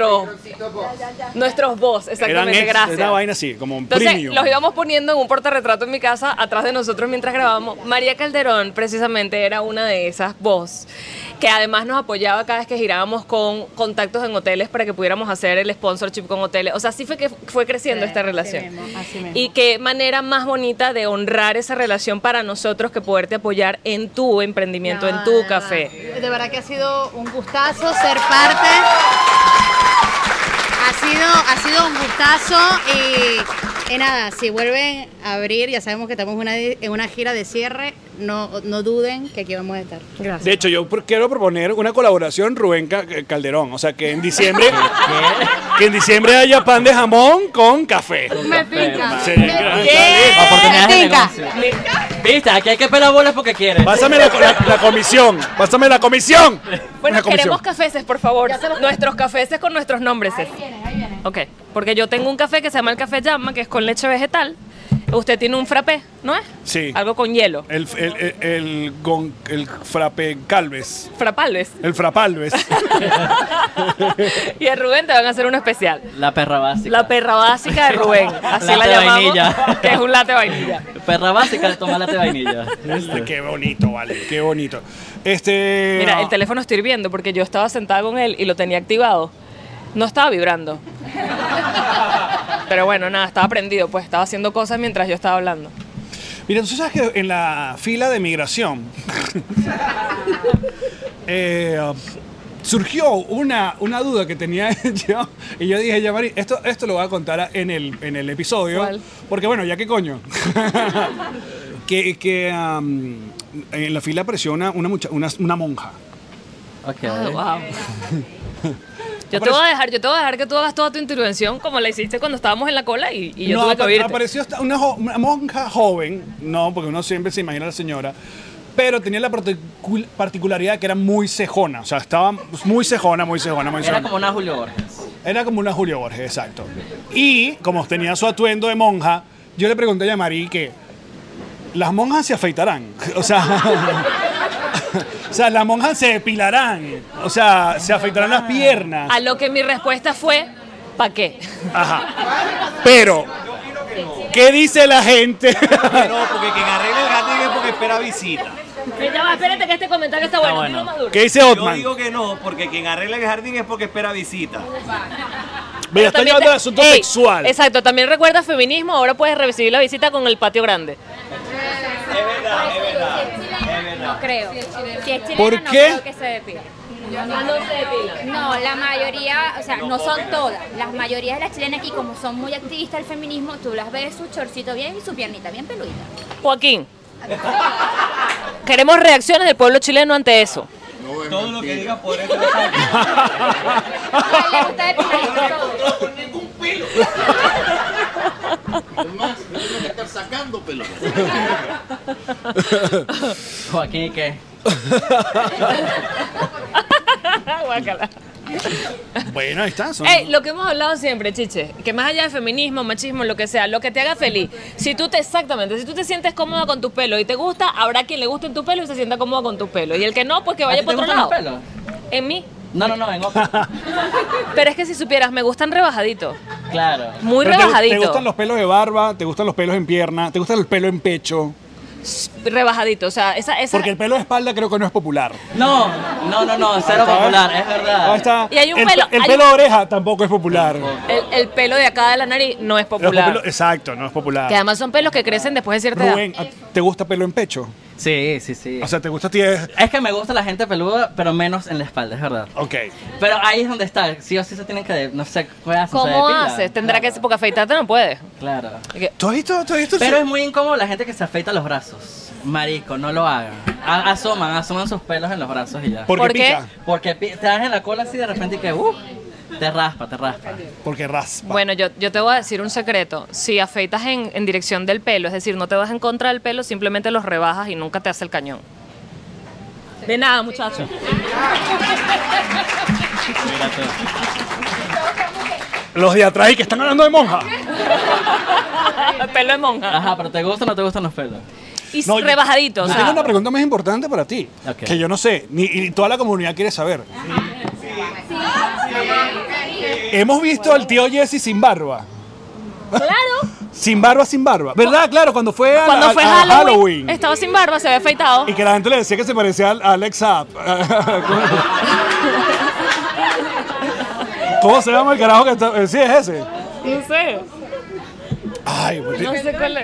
boss, exactamente, gracias.
Una vaina así, como un
Entonces
premium.
los íbamos poniendo en un portarretrato en mi casa atrás de nosotros mientras grabábamos. María Calderón precisamente era una de esas boss que además nos apoyaba cada vez que girábamos con contactos en hoteles para que pudiéramos hacer el sponsorship con hoteles. O sea, así fue que fue creciendo esta relación.
Así mismo.
Y qué manera más bonita de honrar esa relación para nosotros que poderte apoyar en tu emprendimiento, en tu café.
De verdad que ha sido un gustazo ser parte. Ha sido un gustazo y nada, si vuelven a abrir, ya sabemos que estamos en una gira de cierre, no duden que aquí vamos a estar.
Gracias.
De hecho, yo quiero proponer una colaboración Rubén Calderón. O sea, que en diciembre haya pan de jamón con café.
Me pica.
Sí,
Oportunidades de negocio. Viste, aquí hay que pelar bolas porque quieren.
Pásame la comisión. Pásame la comisión.
Bueno,
Una comisión.
queremos cafeces, por favor. Nuestros cafeces con nuestros nombres.
Ahí vienen.
Ok, porque yo tengo un café que se llama el Café Llama, que es con leche vegetal. Usted tiene un frappé, ¿no es?
Sí.
Algo con hielo.
El frappe Calves.
Frapalves.
El frapalves.
Y el Rubén te van a hacer uno especial.
La perra básica.
La perra básica de Rubén. Así la
Latte
llamamos.
vainilla.
Que es un latte vainilla.
Perra básica, toma latte vainilla.
Qué bonito, vale. Qué bonito. Mira,
Mira, el teléfono estoy hirviendo porque yo estaba sentada con él y lo tenía activado. No estaba vibrando. Pero bueno, nada, estaba prendido, pues estaba haciendo cosas mientras yo estaba hablando.
Mira, tú sabes que en la fila de migración surgió una duda que tenía yo. Y yo dije, ya Mari, esto lo voy a contar en el episodio.
¿Cuál?
Porque bueno, ya qué coño. En la fila apareció una monja.
Ok.
Ah, wow. Yo te voy a dejar que tú hagas toda tu intervención como la hiciste cuando estábamos en la cola y yo
No,
tuve que oírte.
apareció una monja joven, no, porque uno siempre se imagina a la señora, pero tenía la particularidad que era muy cejona, o sea, estaba muy cejona.
Era como una Julio Borges.
Era como una Julio Borges, exacto. Y como tenía su atuendo de monja, yo le pregunté a Yamari que las monjas se afeitarán, o sea, las monjas se depilarán, o sea, se afeitarán las piernas.
A lo que mi respuesta fue, ¿para qué?
Ajá. Pero, ¿qué dice la gente?
No, porque quien arregla el jardín es porque espera visita.
Ya va, espérate que este comentario está bueno.
bueno.
Dilo más duro.
¿Qué dice
Yo
Otman?
digo que no, porque quien arregla el jardín es porque espera visita.
Mira, está
También
llevando el asunto
Ey,
sexual.
Exacto, también recuerda feminismo, ahora puedes recibir la visita con el patio grande.
Es verdad.
No creo. Si es chilena,
¿Por
no
qué?
creo que se depila.
No se depila.
No, la mayoría, o sea, no son todas. Las mayorías de las chilenas aquí, como son muy activistas del feminismo, tú las ves su chorcito bien y su piernita bien peludita.
Joaquín, queremos reacciones del pueblo chileno ante eso.
No, es
Todo lo que
mentira.
diga por eso.
Le gusta depilarse todo.
Con ningún pelo. Es más, no tiene que estar sacando pelo.
Joaquín, ¿qué?
Guácala.
Bueno, ahí está.
Ey, lo que hemos hablado siempre, Chiche, que más allá de feminismo, machismo, lo que sea, lo que te haga feliz. Si tú te sientes cómoda con tu pelo y te gusta, habrá quien le guste tu pelo y se sienta cómoda con tu pelo. Y el que no, pues que
¿A
vaya
ti
por
te
otro
gustan
lado.
los pelos?
En mí.
No, en otro.
Pero es que si supieras, me gustan rebajaditos.
Claro.
Muy
Pero ¿te
rebajaditos.
gustan los pelos de barba? ¿Te gustan los pelos en pierna? ¿Te gustan los pelos en pecho?
Rebajaditos. O sea, esa
Porque el pelo de espalda creo que no es popular.
No, cero popular, es
Ahí
verdad.
está.
Y hay un
el,
pelo-
El
hay
pelo
un-
de oreja tampoco es popular.
el pelo de acá de la nariz no es popular.
Exacto, no es popular.
Que además son pelos que crecen después de cierta
Rubén,
edad.
¿te gusta pelo en pecho?
Sí.
O sea, ¿te gusta a ti?
Es que me gusta la gente peluda, pero menos en la espalda, es verdad.
Ok.
Pero ahí es donde está, sí o sí se tienen que, no sé, ¿qué hacen? ¿Se
¿Cómo
depilan?
haces? Tendrá
Claro,
que porque afeitarte no puedes.
Claro.
¿Tú has visto?
Pero es muy incómodo la gente que se afeita los brazos. Marico, no lo hagan. Asoman sus pelos en los brazos y ya.
¿Por
¿Por
qué
qué?
pica?
Porque te das en la cola así de repente y que, te raspa.
Porque raspa.
Bueno, yo te voy a decir un secreto. Si afeitas en dirección del pelo, es decir, no te vas en contra del pelo, simplemente los rebajas y nunca te hace el cañón. De nada, muchachos.
Mira tú.
Los de atrás y que están hablando de monja.
Pelo de monja.
Ajá, pero ¿te gustan o no te gustan los pelos?
y rebajadito. O
Yo
sea,
tengo una pregunta más importante para ti,
Ok.
que yo no sé, y toda la comunidad quiere saber. Hemos visto al tío Jesse sin barba.
claro.
Sin barba. ¿Verdad? Claro, cuando fue a,
Cuando fue
a
Halloween, estaba sin barba, se había afeitado.
Y que la gente le decía que se parecía a Alex Zapp. ¿Cómo se llama el carajo que está? Sí, es ese.
No sé.
Ay, pues,
No sé cuál es.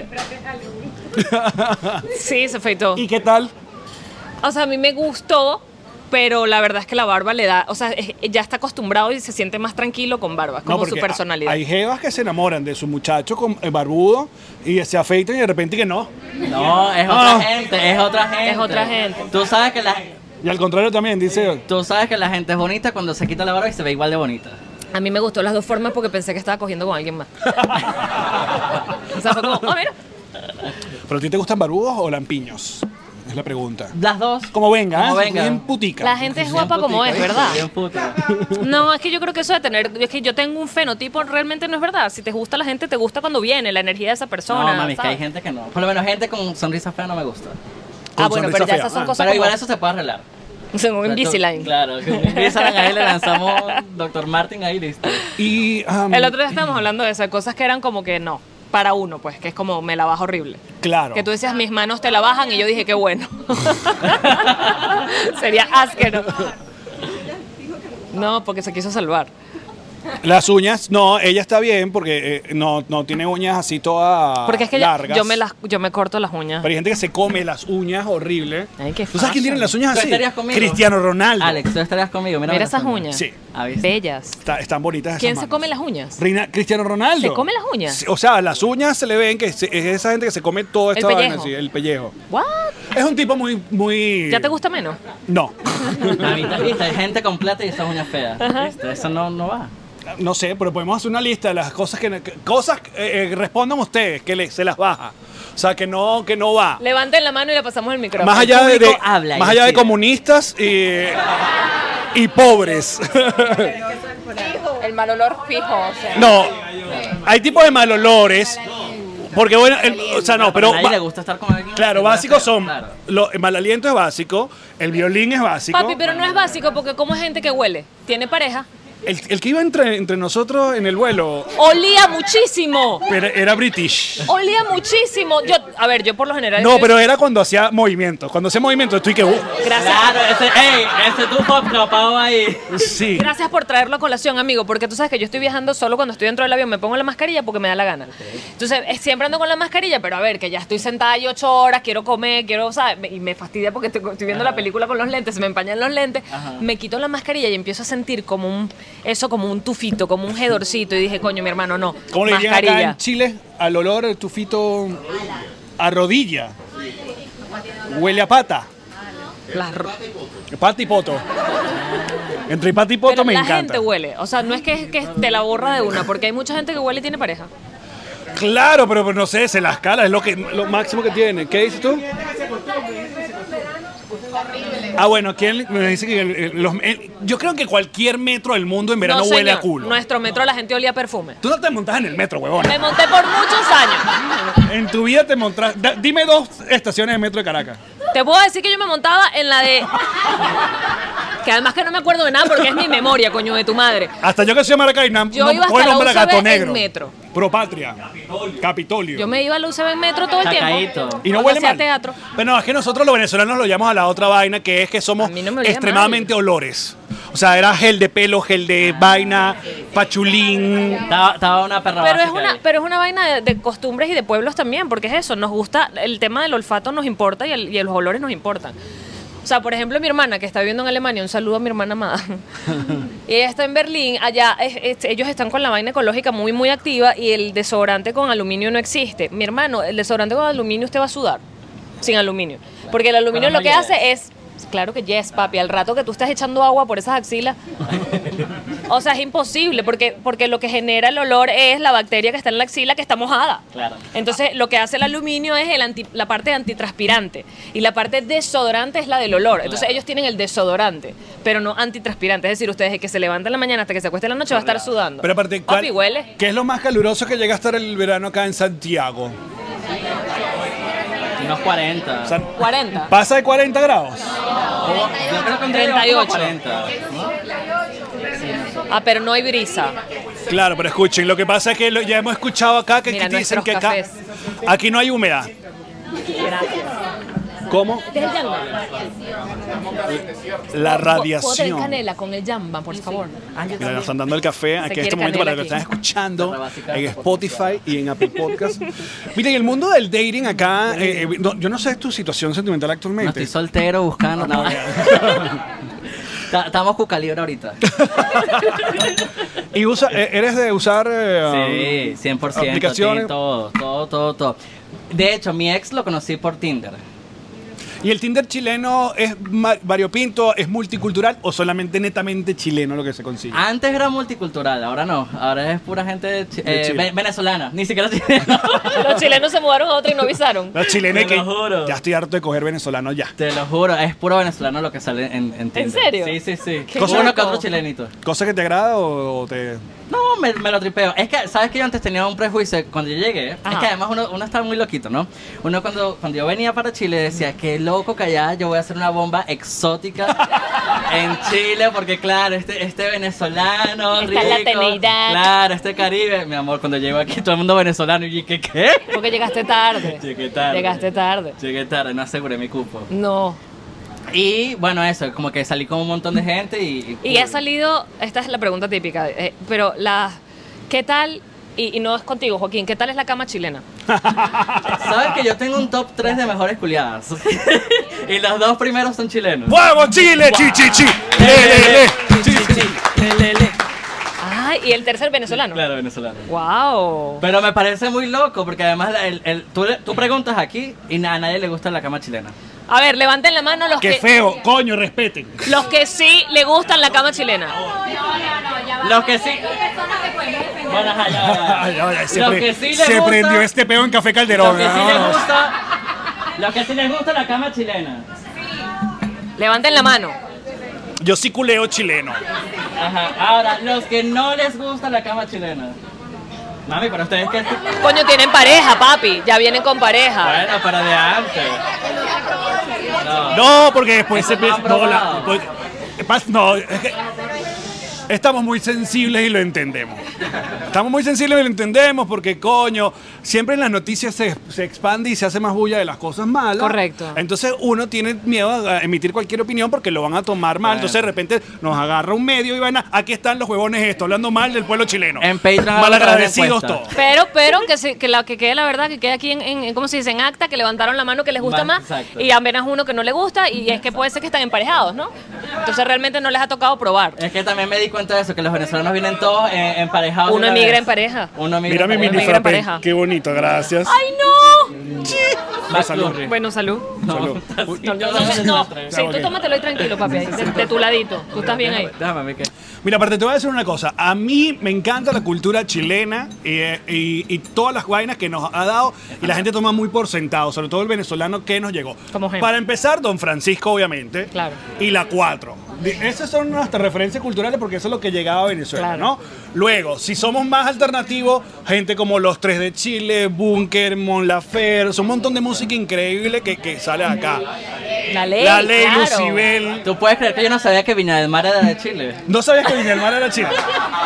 Sí, se afeitó.
¿Y qué tal?
O sea, a mí me gustó, pero la verdad es que la barba le da, o sea, ya está acostumbrado y se siente más tranquilo con barba, como su
porque
personalidad.
hay jevas que se enamoran de su muchacho con barbudo y se afeitan y de repente que no.
No, es otra gente, es otra gente.
Es otra gente.
Tú sabes que
Y al contrario también, dice.
tú sabes que la gente es bonita cuando se quita la barba y se ve igual de bonita.
A mí me gustó las dos formas porque pensé que estaba cogiendo con alguien más. O sea, fue como, mira.
¿Pero a ti te gustan barbudos o lampiños? Es la pregunta.
Las dos.
Como venga,
Como
¿eh?
venga.
Bien putica.
La gente es guapa como es, ¿verdad?
Bien puta.
No, es que yo creo que eso de tener, es que yo tengo un fenotipo, realmente no es verdad. Si te gusta la gente, te gusta cuando viene, la energía de esa persona.
No, mami, es que
¿sabes?
hay gente que no. Por lo menos gente con sonrisa fea no me gusta.
Ah, bueno, pero
sonrisa
ya
fea.
esas son cosas
Pero
como...
igual eso se puede arreglar.
Según Invisalign.
Claro, con Invisalign ahí le lanzamos Dr. Martin ahí listo.
Y,
El otro día estábamos hablando de eso, de cosas que eran como que no, para uno, pues, que es como me la baja horrible.
claro.
Que tú decías, mis manos te la bajan, y yo dije, qué bueno. Sería asqueroso. No, porque se quiso salvar.
Las uñas, no, ella está bien porque no tiene uñas así todas
Porque es que
largas.
yo me corto las uñas.
Pero hay gente que se come las uñas horrible.
Ay, qué
¿Tú sabes quién tiene las uñas
¿Tú
así?
estarías conmigo?
Cristiano Ronaldo.
Alex, tú estarías conmigo.
Mira esas uñas.
Sí.
Ah, ¿viste?
Bellas.
Están bonitas esas
¿Quién se
manos.
come las uñas?
Cristiano Ronaldo.
¿Se come las uñas?
Sí, o sea, las uñas se le ven que es esa gente que se come todo
El
esta vaina
pellejo.
así, el pellejo.
¿What?
Es un tipo muy...
¿Ya te gusta menos?
No.
Mamita, ¿viste? Hay gente con plata y esas uñas feas. ¿Viste? Eso no va.
No sé, pero podemos hacer una lista de las cosas que respondan ustedes, que se las baja. O sea, que no va.
Levanten la mano y le pasamos el micrófono.
Más allá
El público habla y
más allá de
decide.
comunistas y pobres.
El mal olor fijo, o sea.
No, hay tipos de mal olores. Porque bueno, o sea, no, pero
a nadie le gusta estar con alguien.
claro,
que
básicos
feo,
son,
claro.
el mal aliento es básico, el violín es básico.
Papi, pero no es básico porque como es gente que huele, tiene pareja,
El que iba entre nosotros en el vuelo
olía muchísimo.
pero era British.
Olía muchísimo. Yo por lo general...
No, pero era cuando hacía movimientos. Cuando hacía movimientos, estoy que...
Gracias.
Claro, ese tu pop capado ahí.
Sí.
Gracias por traerlo a colación, amigo, porque tú sabes que yo estoy viajando solo cuando estoy dentro del avión, me pongo la mascarilla porque me da la gana. Entonces, siempre ando con la mascarilla, pero a ver, que ya estoy sentada ahí 8 horas, quiero comer, ¿sabes? Y me fastidia porque estoy viendo la película con los lentes, se me empañan los lentes, me quito la mascarilla y empiezo a sentir como un tufito, como un hedorcito, y dije, coño, mi hermano, no,
¿Cómo le dirían acá
mascarilla.
en Chile? Al olor, el tufito a rodilla. Huele a pata.
Las ro-
Pata y poto. Entre pata y poto
Pero
me
la
encanta.
gente huele, o sea, no es que te la borra de una, porque hay mucha gente que huele y tiene pareja.
Claro, pero no sé, se la escala, es lo máximo que tiene. ¿Qué dices tú? Bueno, ¿quién me dice que yo creo que cualquier metro del mundo en verano
No,
huele a
señor.
culo?
Nuestro metro la gente olía a perfume.
Tú no te montas en el metro, huevón.
Me monté por muchos años.
En tu vida te montas. Dime 2 estaciones de metro de Caracas.
Te puedo decir que yo me montaba en la de... Que además que no me acuerdo de nada porque es mi memoria, coño de tu madre.
Hasta yo que soy de Maracay, no
Yo iba hasta la
nombrar a
UCB
Gato
en
Negro.
metro.
Propatria. Capitolio.
Yo me iba a la UCB en metro todo el tiempo.
Chacaíto.
Y no
Cuando
huele
hacía
mal.
teatro.
Pero no, es que nosotros los venezolanos lo llamamos a la otra vaina, que es que somos
A mí no me olía
extremadamente olores. O sea, era gel de pelo, gel de vaina, pachulín.
Estaba una perra básica ahí.
Pero es una vaina de costumbres y de pueblos también, porque es eso, nos gusta, el tema del olfato nos importa y los olores nos importan. O sea, por ejemplo, mi hermana que está viviendo en Alemania, un saludo a mi hermana amada. Y ella está en Berlín, allá ellos están con la vaina ecológica muy, muy activa y el desodorante con aluminio no existe. Mi hermano, el desodorante con aluminio usted va a sudar sin aluminio. Porque el aluminio
Pero no
lo que
lleves.
hace es... Claro que yes, papi. Al rato que tú estás echando agua por esas axilas. O sea, es imposible porque lo que genera el olor es la bacteria que está en la axila que está mojada.
Claro.
Entonces, lo que hace el aluminio es la parte antitranspirante y la parte desodorante es la del olor. Entonces,
Claro.
ellos tienen el desodorante, pero no antitranspirante. Es decir, ustedes de que se levantan en la mañana hasta que se acuesten en la noche va a estar sudando.
Pero aparte,
Papi, huele.
¿qué es lo más caluroso que llega a estar el verano acá en Santiago?
Unos 40.
O sea,
40.
pasa de 40 grados.
Yo creo que en
38.
40.
Ah, pero no hay brisa.
Claro, pero escuchen, lo que pasa es que ya hemos escuchado acá que
Mira,
aquí dicen
nuestros
que acá,
cafés.
aquí no hay humedad.
Gracias.
¿Cómo?
¿Este es el Jamba?
La
¿Puedo tener
radiación.
canela con el Jamba, por favor?
Mira, nos están dando el café aquí en
quiere
este momento para
canela
los que están
aquí.
escuchando en Spotify y en Apple Podcast. Mira, y el mundo del dating acá, yo no sé tu situación sentimental
No,
actualmente.
estoy soltero buscando. No. Estamos cucalibre ahorita.
Y eres de usar
Sí, 100%.
aplicaciones.
Todo. De hecho, mi ex lo conocí por Tinder.
¿Y el Tinder chileno es variopinto, es multicultural o solamente netamente chileno lo que se consigue?
Antes era multicultural, ahora no. Ahora es pura gente
De Chile.
venezolana, ni siquiera chilena.
Los chilenos se mudaron a otra y no avisaron.
Los chilenos
Te
que
lo juro.
ya estoy harto de coger venezolanos ya.
Te lo juro, es puro venezolano lo que sale en Tinder.
¿En serio?
Sí.
Qué
Cosa-
Uno que
loco.
otro chilenito.
¿Cosa que te agrada o te...?
No, me lo tripeo. Es que, ¿sabes que yo antes tenía un prejuicio cuando yo llegué?
Ajá.
Es que además uno estaba muy loquito, ¿no? Uno cuando yo venía para Chile decía, qué loco que allá yo voy a hacer una bomba exótica en Chile, porque claro, este venezolano,
Esta
rico.
latinidad.
Claro, este Caribe. Mi amor, cuando llego aquí todo el mundo venezolano y yo, ¿qué?
Porque llegaste tarde.
Llegué tarde.
Llegaste tarde.
No aseguré mi cupo.
No.
Y bueno, eso, como que salí con un montón de gente y
Y ha salido, esta es la pregunta típica, pero ¿qué tal? Y no es contigo, Joaquín, ¿qué tal es la cama chilena?
¿Sabes que yo tengo un top 3 de mejores culiadas? Y los 2 primeros son chilenos.
¡Vamos, Chile! ¡Chi, chi, chi!
Lele.
Ay, y el tercer venezolano.
Claro, venezolano.
Wow.
Pero me parece muy loco porque además tú preguntas aquí y a nadie le gusta la cama chilena.
A ver, levanten la mano los
¡Qué
que
feo! ¡Coño, respeten!
los que sí le gustan la cama chilena.
Los que sí. Bueno, ajá, ya.
Ay, ay, ay,
Los que sí les
se
gusta-
prendió este peo en Café Calderón.
Los que sí
vámonos.
les gusta. Los que sí les gusta la cama chilena.
Levanten la mano.
Yo sí culeo chileno.
Ajá. Ahora, los que no les gusta la cama chilena. Mami, pero ustedes que.
Coño, tienen pareja, papi. Ya vienen con pareja.
Bueno, pero de antes.
No, porque después
Eso no han probado.
No, es que estamos muy sensibles y lo entendemos. Estamos muy sensibles y lo entendemos porque, coño, siempre en las noticias se expande y se hace más bulla de las cosas malas.
Correcto.
Entonces uno tiene miedo a emitir cualquier opinión porque lo van a tomar mal. Entonces de repente nos agarra un medio y van aquí están los huevones esto, hablando mal del pueblo chileno.
En Patreon
malagradecidos
hago otra
todos.
Pero que quede la verdad, que quede aquí en ¿cómo se dice? En acta, que levantaron la mano que les gusta más.
Exacto.
Y apenas uno que no le gusta, y es que puede ser que están emparejados, ¿no? Entonces realmente no les ha tocado probar.
Es que también me di cuenta de eso, que los venezolanos vienen todos emparejados.
Uno
de una
emigra
vez.
en pareja.
Uno migra
Mira
en
mi
pareja.
mini
migra en
frappé.
pareja.
Qué bonito, gracias.
¡Ay, no!
McFlurry.
Bueno, salud.
Salud.
No, sí, tú tómatelo ahí tranquilo, papi, ahí, de tu ladito. Tú estás bien ahí.
Déjame, Mike.
Mira, aparte te voy a decir una cosa. A mí me encanta la cultura chilena y todas las vainas que nos ha dado y la gente toma muy por sentado, sobre todo el venezolano que nos llegó.
Como ejemplo.
Para empezar, Don Francisco, obviamente.
Claro.
Y la 4. Esas son nuestras referencias culturales porque eso es lo que llegaba a Venezuela,
Claro.
¿no? Luego, si somos más alternativos, gente como Los Tres de Chile, Búnker, Mon Laferte, son un montón de música increíble que sale acá.
La ley.
La Ley,
claro.
Lucibel.
¿Tú puedes creer que yo no sabía que Viña del Mar era de Chile?
¿No sabías que Viña del Mar era Chile?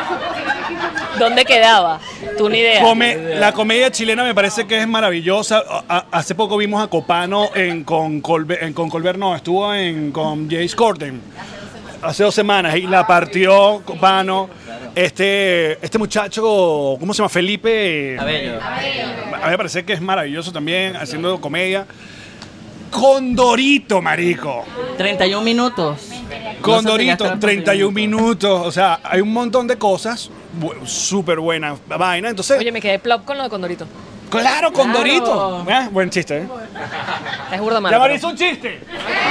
¿Dónde quedaba? Tú ni idea.
La comedia chilena me parece que es maravillosa. Hace poco vimos a Copano con Colbert, no, estuvo con Jace Corden hace 2 semanas y la partió Copano. Este muchacho, ¿cómo se llama? Felipe.
Cabello.
A mí me parece que es maravilloso también haciendo comedia. Condorito, marico.
31 minutos.
Condorito, 31 minutos. O sea, hay un montón de cosas súper buenas vaina. Entonces,
Oye, me quedé plop con lo de Condorito.
claro, Condorito. Buen chiste, ¿eh?
Es burda malo.
Ya,
pero-
Marisa, un chiste.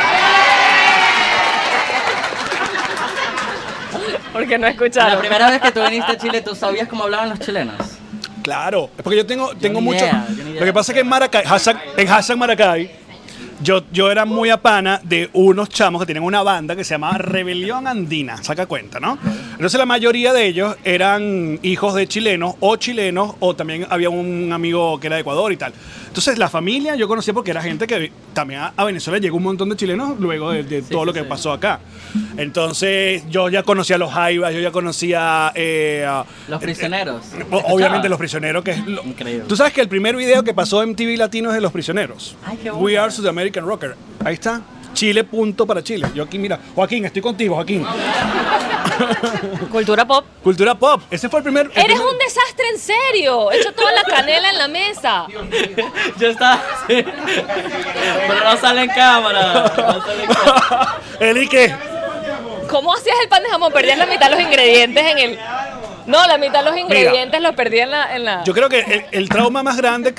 Porque no
La
escucharon.
primera vez que tú viniste a Chile, ¿tú sabías cómo hablaban los chilenos?
Claro, es porque yo tengo
ni
mucho.
idea, yo ni idea.
Lo que pasa es que en Maracay, en hashtag Maracay, yo era muy apana de unos chamos que tienen una banda que se llamaba Rebelión Andina, saca cuenta, ¿no? Entonces la mayoría de ellos eran hijos de chilenos, o también había un amigo que era de Ecuador y tal. Entonces la familia yo conocía porque era gente que también a Venezuela llegó un montón de chilenos luego de todo lo que pasó acá. Entonces yo ya conocía a los Jaivas, yo ya conocía...
Los prisioneros.
Obviamente los prisioneros, que es...
Increíble.
Tú sabes que el primer video que pasó en TV Latino es de los prisioneros.
Ay, qué bueno.
We Are South American Rocker. Ahí está. Chile, punto para Chile. Yo aquí, mira. Joaquín, estoy contigo, Joaquín.
Cultura pop.
Cultura pop. Ese fue el primer...
Eres un desastre, en serio. He hecho toda la canela en la mesa.
Yo estaba así. Pero no sale en cámara. No sale en cámara.
¿El qué?
¿Cómo hacías el pan de jamón? Perdías la mitad de los ingredientes en el... No, la mitad de los ingredientes los perdí en la...
Yo creo que el trauma más grande...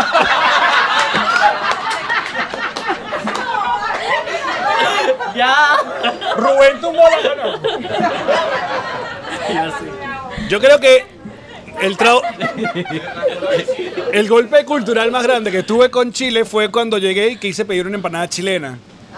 Ya.
Rubén tumbó la mano. Yo creo que el golpe cultural más grande que tuve con Chile fue cuando llegué y quise pedir una empanada chilena.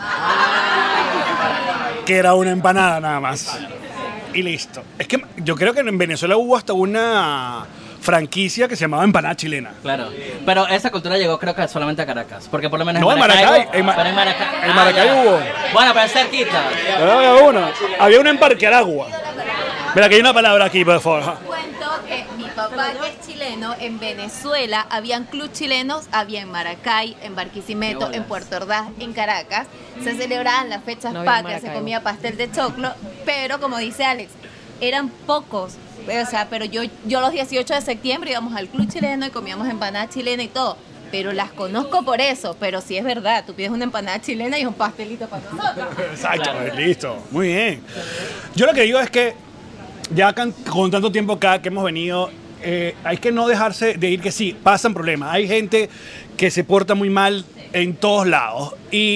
Que era una empanada nada más. Y listo. Es que yo creo que en Venezuela hubo hasta una franquicia que se llamaba empanada chilena.
Claro, pero esa cultura llegó creo que solamente a Caracas, porque por lo menos
no,
en Maracay.
En Maracay
ya.
hubo.
Bueno, pero es cerquita.
Había una en Parque Aragua. Mira, que hay una palabra aquí, por favor.
Cuento que mi papá, que es chileno, en Venezuela habían club chilenos, había en Maracay, en Barquisimeto, en Puerto Ordaz, en Caracas. Se celebraban las fechas patrias, se comía pastel de choclo, pero como dice Alex, eran pocos. O sea, pero yo los 18 de septiembre íbamos al club chileno y comíamos empanada chilena y todo. Pero las conozco por eso. Pero sí es verdad, tú pides una empanada chilena y un pastelito para nosotros.
Exacto, listo. Muy bien. Yo lo que digo es que ya con tanto tiempo acá que hemos venido, hay que no dejarse de ir, que sí, pasan problemas. Hay gente que se porta muy mal en todos lados.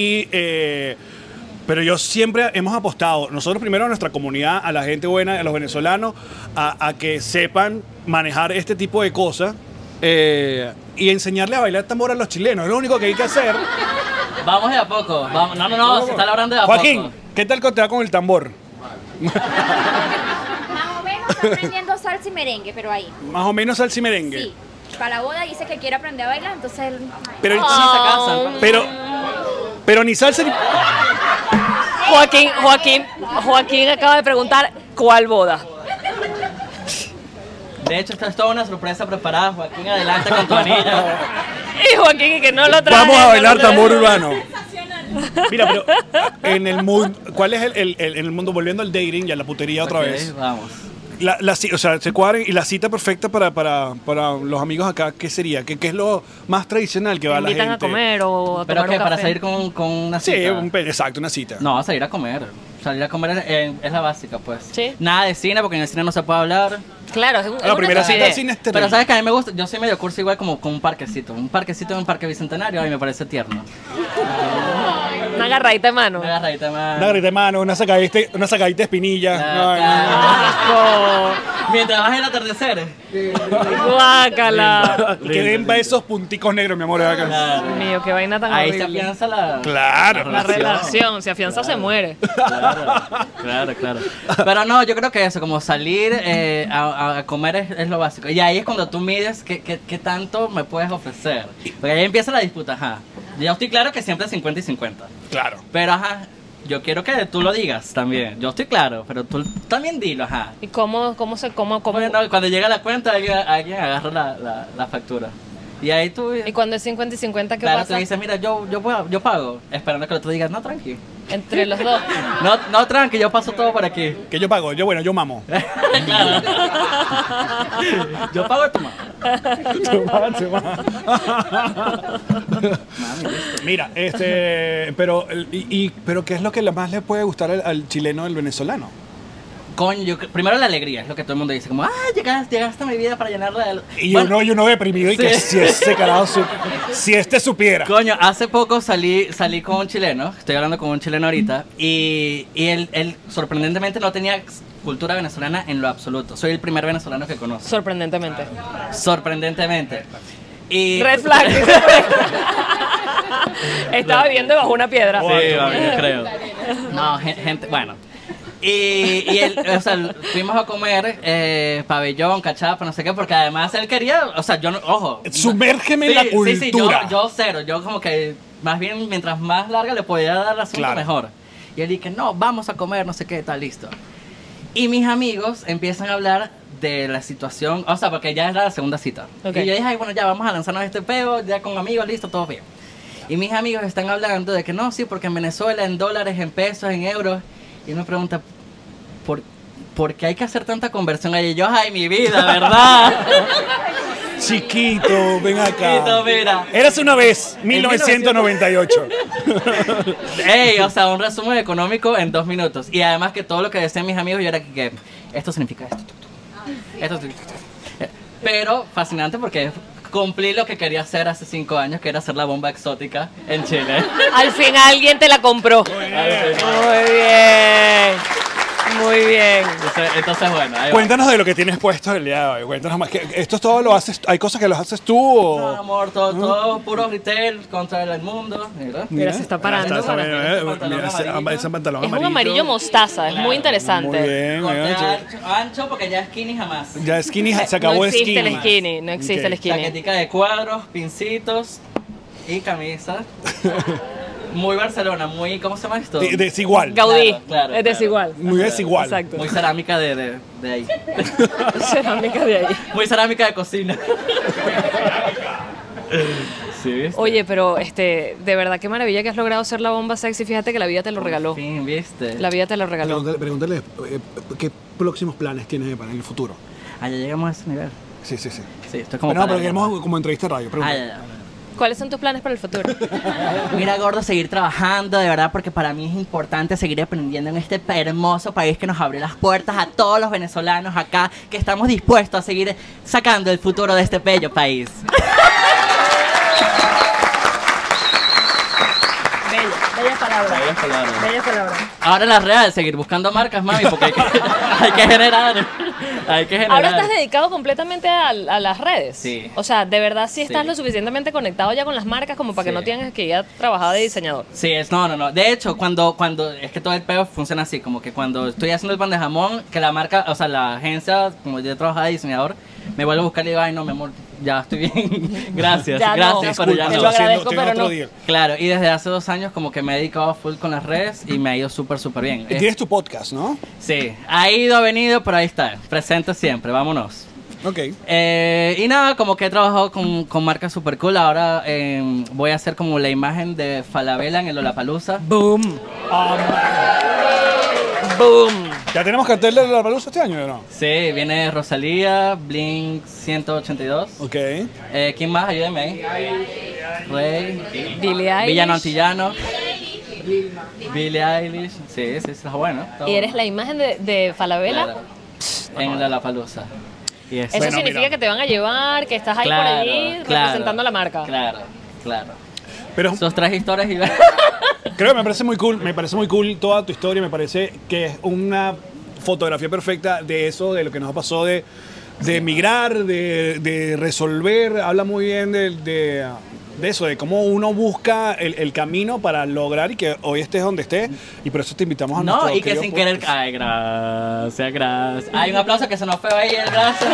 Pero yo siempre hemos apostado, nosotros primero a nuestra comunidad, a la gente buena, a los venezolanos, a que sepan manejar este tipo de cosas y enseñarle a bailar tambor a los chilenos. Es lo único que hay que hacer.
Vamos de a poco. Vamos. No, se está labrando de a poco.
Joaquín, ¿qué tal te va con el tambor?
Más o menos está aprendiendo salsa y merengue, pero ahí.
Más o menos salsa y merengue.
Sí. Para la boda dice que quiere aprender a bailar, entonces él...
Pero,
sí se casan.
Pero ni salsa ni...
Joaquín acaba de preguntar ¿cuál boda?
De hecho, esta es toda una sorpresa preparada. Joaquín, adelante con tu anillo.
Y Joaquín, que no lo trae.
Vamos a bailar tambor urbano. Mira, pero en el mundo, ¿cuál es en el mundo, volviendo al dating y a la putería otra vez?
Vamos.
O sea, se cuadren, y la cita perfecta para los amigos acá, ¿qué sería? ¿Qué es lo más tradicional que va la gente?
¿Invitan a comer o a tomar un
¿Pero qué? ¿Para
café?
salir con una cita?
Sí, exacto, una cita.
No, salir a comer. Salir a comer es la básica, pues.
Sí.
Nada de cine, porque en el cine no se puede hablar.
Claro, es
La primera cita al cine es terrible.
Pero sabes que a mí me gusta, yo soy medio curso igual como con un parquecito. Un parquecito en un parque bicentenario, a mí me parece tierno.
Una agarradita de mano.
Una agarradita de mano.
Una grita de mano, una sacadita de espinilla.
Mientras vas en el atardecer.
Guácala.
Que den para esos punticos negros, mi amor. De acá.
Dios mío, qué vaina tan
Ahí se
horrible.
afianza la
Claro.
relación. Si afianza se muere.
Claro. Pero no, yo creo que eso, como salir a comer es lo básico. Y ahí es cuando tú mides qué tanto me puedes ofrecer. Porque ahí empieza la disputa, ajá. Yo estoy claro que siempre es 50 y 50.
Claro.
Pero ajá, yo quiero que tú lo digas también. Yo estoy claro, pero tú también dilo, ajá.
¿Y cómo?
Bueno, cuando llega la cuenta, alguien agarra la factura. Y ahí tú...
Y cuando es 50 y 50, ¿qué
claro,
pasa?
tú dices, mira, yo pago. Esperando que el otro diga, no, tranqui.
Entre los dos.
No, tranqui, yo paso todo por aquí.
Que yo pago, yo mamo.
Claro. Yo pago tu mano.
Mira, pero ¿qué es lo que más le puede gustar al chileno del venezolano?
Coño, primero la alegría, es lo que todo el mundo dice, como, llegaste a mi vida para llenarla de...
Y uno deprimido y que si ese carajo, si este supiera.
Coño, hace poco salí con un chileno, estoy hablando con un chileno ahorita, y él sorprendentemente no tenía cultura venezolana en lo absoluto. Soy el primer venezolano que conozco.
Sorprendentemente.
Sorprendentemente. Y...
Red flag. Estaba viviendo bajo una piedra.
Sí, yo creo. No, gente, bueno. O sea, fuimos a comer pabellón, cachapa, no sé qué, porque además él quería, o sea, yo no, ojo.
Sumérgeme en la cultura.
Sí, yo cero, yo como que más bien mientras más larga le podía dar la asunto mejor. Y él dije, no, vamos a comer, no sé qué, está listo. Y mis amigos empiezan a hablar de la situación, o sea, porque ya era la segunda cita. Okay. Y yo dije, ay, bueno, ya vamos a lanzarnos este peo, ya con amigos, listo, todo bien. Y mis amigos están hablando de que no, sí, porque en Venezuela, en dólares, en pesos, en euros. Y uno pregunta, ¿por qué hay que hacer tanta conversión ahí? Y yo, ay, mi vida, ¿verdad?
Chiquito, ven acá.
Chiquito, mira.
Eras una vez, 1998.
Ey, o sea, un resumen económico en 2 minutos. Y además que todo lo que decían mis amigos, yo era que esto significa esto. Esto. Pero fascinante porque cumplí lo que quería hacer hace 5 años, que era hacer la bomba exótica en Chile.
Al fin alguien te la compró. Muy bien. Muy bien.
Entonces bueno.
Cuéntanos de lo que tienes puesto el día de hoy. Cuéntanos más. ¿Esto todo lo haces? ¿Hay cosas que los haces tú o...?
No, amor, todo puro retail contra el mundo.
Mira, se está parando.
Ese pantalón
es un amarillo mostaza, es muy interesante.
Muy bien.
Ancho porque ya skinny jamás.
Ya skinny, se acabó skinny.
No existe el skinny, no existe el skinny.
Chaquetica de cuadros, pincitos y camisa. Muy Barcelona, muy, ¿cómo se llama esto?
Desigual.
Gaudí,
claro,
es desigual.
Muy desigual.
Exacto.
Muy cerámica de ahí.
Cerámica de ahí.
Muy cerámica de cocina. Sí, ¿viste?
Oye, pero de verdad qué maravilla que has logrado ser la bomba sexy. Fíjate que la vida te lo regaló.
Por fin, ¿viste?
La vida te lo regaló.
Pregúntale ¿qué próximos planes tienes para el futuro?
Ya llegamos a ese nivel.
Sí.
Sí, esto es como
pero queremos como entrevista de radio.
¿Cuáles son tus planes para el futuro?
Mira, gordo, seguir trabajando, de verdad, porque para mí es importante seguir aprendiendo en este hermoso país que nos abrió las puertas a todos los venezolanos acá, que estamos dispuestos a seguir sacando el futuro de este bello país.
Bellas palabras.
Ahora la real, seguir buscando marcas, mami, porque hay que generar.
Ahora estás dedicado completamente a las redes.
Sí.
O sea, de verdad sí estás lo suficientemente conectado ya con las marcas como para que no tengas que ir a trabajar de diseñador.
Sí, no. De hecho, cuando es que todo el peo funciona así, como que cuando estoy haciendo el pan de jamón, que la marca, o sea, la agencia, como yo trabajaba de diseñador, me vuelve a buscar y digo, ay, no, mi amor, ya estoy bien. Gracias, pero ya no.
Te lo agradezco, pero no.
Claro, y desde hace 2 años como que me he dedicado full con las redes y me ha ido súper bien.
Y tienes tu podcast, ¿no?
Sí, ha ido, ha venido, pero ahí está, presente siempre, vámonos.
Ok.
Y nada, como que he trabajado con marcas super cool. Ahora voy a hacer como la imagen de Falabella en el Lollapalooza.
¡Boom! ¡Boom!
¿Ya tenemos cartel de Lollapalooza este año o no?
Sí, viene Rosalía, Blink 182.
Ok.
¿Quién más? Ayúdeme ahí. Rey.
Billie Eilish.
Villano Antillano. Billie Eilish. Sí, está bueno.
¿Y eres la imagen de Falabella?
Claro. En Lollapalooza.
Eso significa que te van a llevar, que estás ahí por allí representando la marca.
Claro.
Pero
sus 3 historias y...
Creo que me parece muy cool toda tu historia, me parece que es una fotografía perfecta de eso, de lo que nos pasó de emigrar, de resolver, habla muy bien de eso, de cómo uno busca el camino para lograr y que hoy estés donde estés, y por eso te invitamos a nuestro
No, y que sin querer... Ay, gracias. Hay un aplauso que se nos fue ahí el brazo.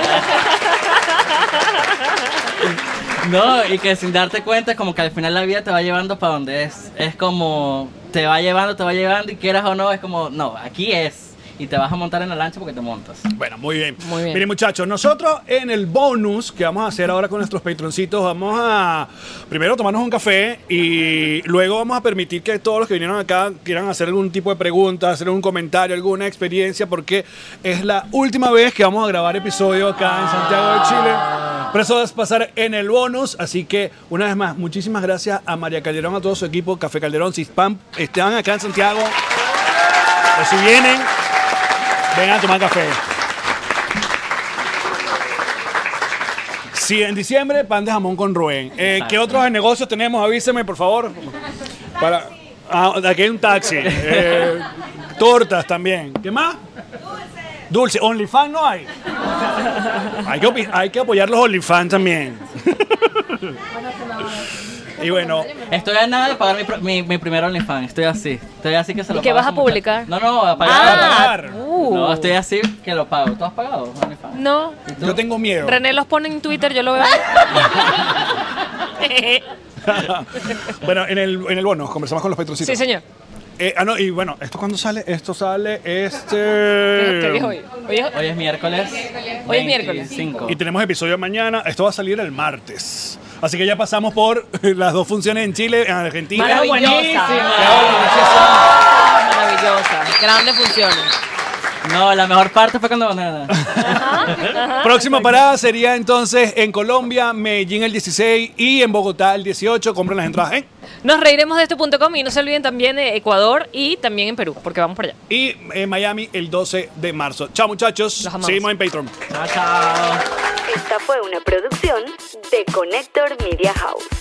No, y que sin darte cuenta, como que al final la vida te va llevando para donde es. Es como, te va llevando y quieras o no, es como, no, aquí es. Y te vas a montar en la lancha porque te montas.
Bueno, muy bien. Miren, muchachos, nosotros en el bonus que vamos a hacer ahora con nuestros patroncitos, vamos a primero tomarnos un café y luego vamos a permitir que todos los que vinieron acá quieran hacer algún tipo de pregunta, hacer un comentario, alguna experiencia, porque es la última vez que vamos a grabar episodio acá en Santiago de Chile. Pero eso va a pasar en el bonus, así que una vez más, muchísimas gracias a María Calderón, a todo su equipo, Café Calderón, Cispam, están acá en Santiago. Pero si vienen, vengan a tomar café. Sí, en diciembre, pan de jamón con Rubén. ¿Qué otros negocios tenemos? Avíseme, por favor. Aquí hay un taxi. Tortas también. ¿Qué más? Dulce. OnlyFans no hay. Hay que apoyar los OnlyFans también. Y bueno,
Estoy a nada de pagar mi primer OnlyFans. Estoy así que se lo
¿Y qué
pago
vas a
muchacho.
publicar?
No, a pagar.
Ah,
No, estoy así que lo pago. ¿Tú has pagado OnlyFans?
No.
yo tengo miedo.
René los pone en Twitter, yo lo veo.
Bueno, en el bono conversamos con los patroncitos.
Sí, señor.
No, y bueno, ¿esto cuándo sale? Esto sale
¿Qué día es hoy?
Hoy es miércoles.
Hoy es miércoles.
25.
Y tenemos episodio mañana. Esto va a salir el martes. Así que ya pasamos por las 2 funciones en Chile, en Argentina.
Maravillosa. Maravillosa. Grandes funciones.
No, la mejor parte fue cuando...
Próxima parada sería entonces en Colombia, Medellín el 16 y en Bogotá el 18. Compren las entradas en.
Nos reiremos de esto.com y no se olviden también de Ecuador y también en Perú, porque vamos para allá.
Y en Miami el 12 de marzo. Chao, muchachos.
Los amamos.
Seguimos en Patreon.
Chao, chao.
Esta fue una producción de Connector Media House.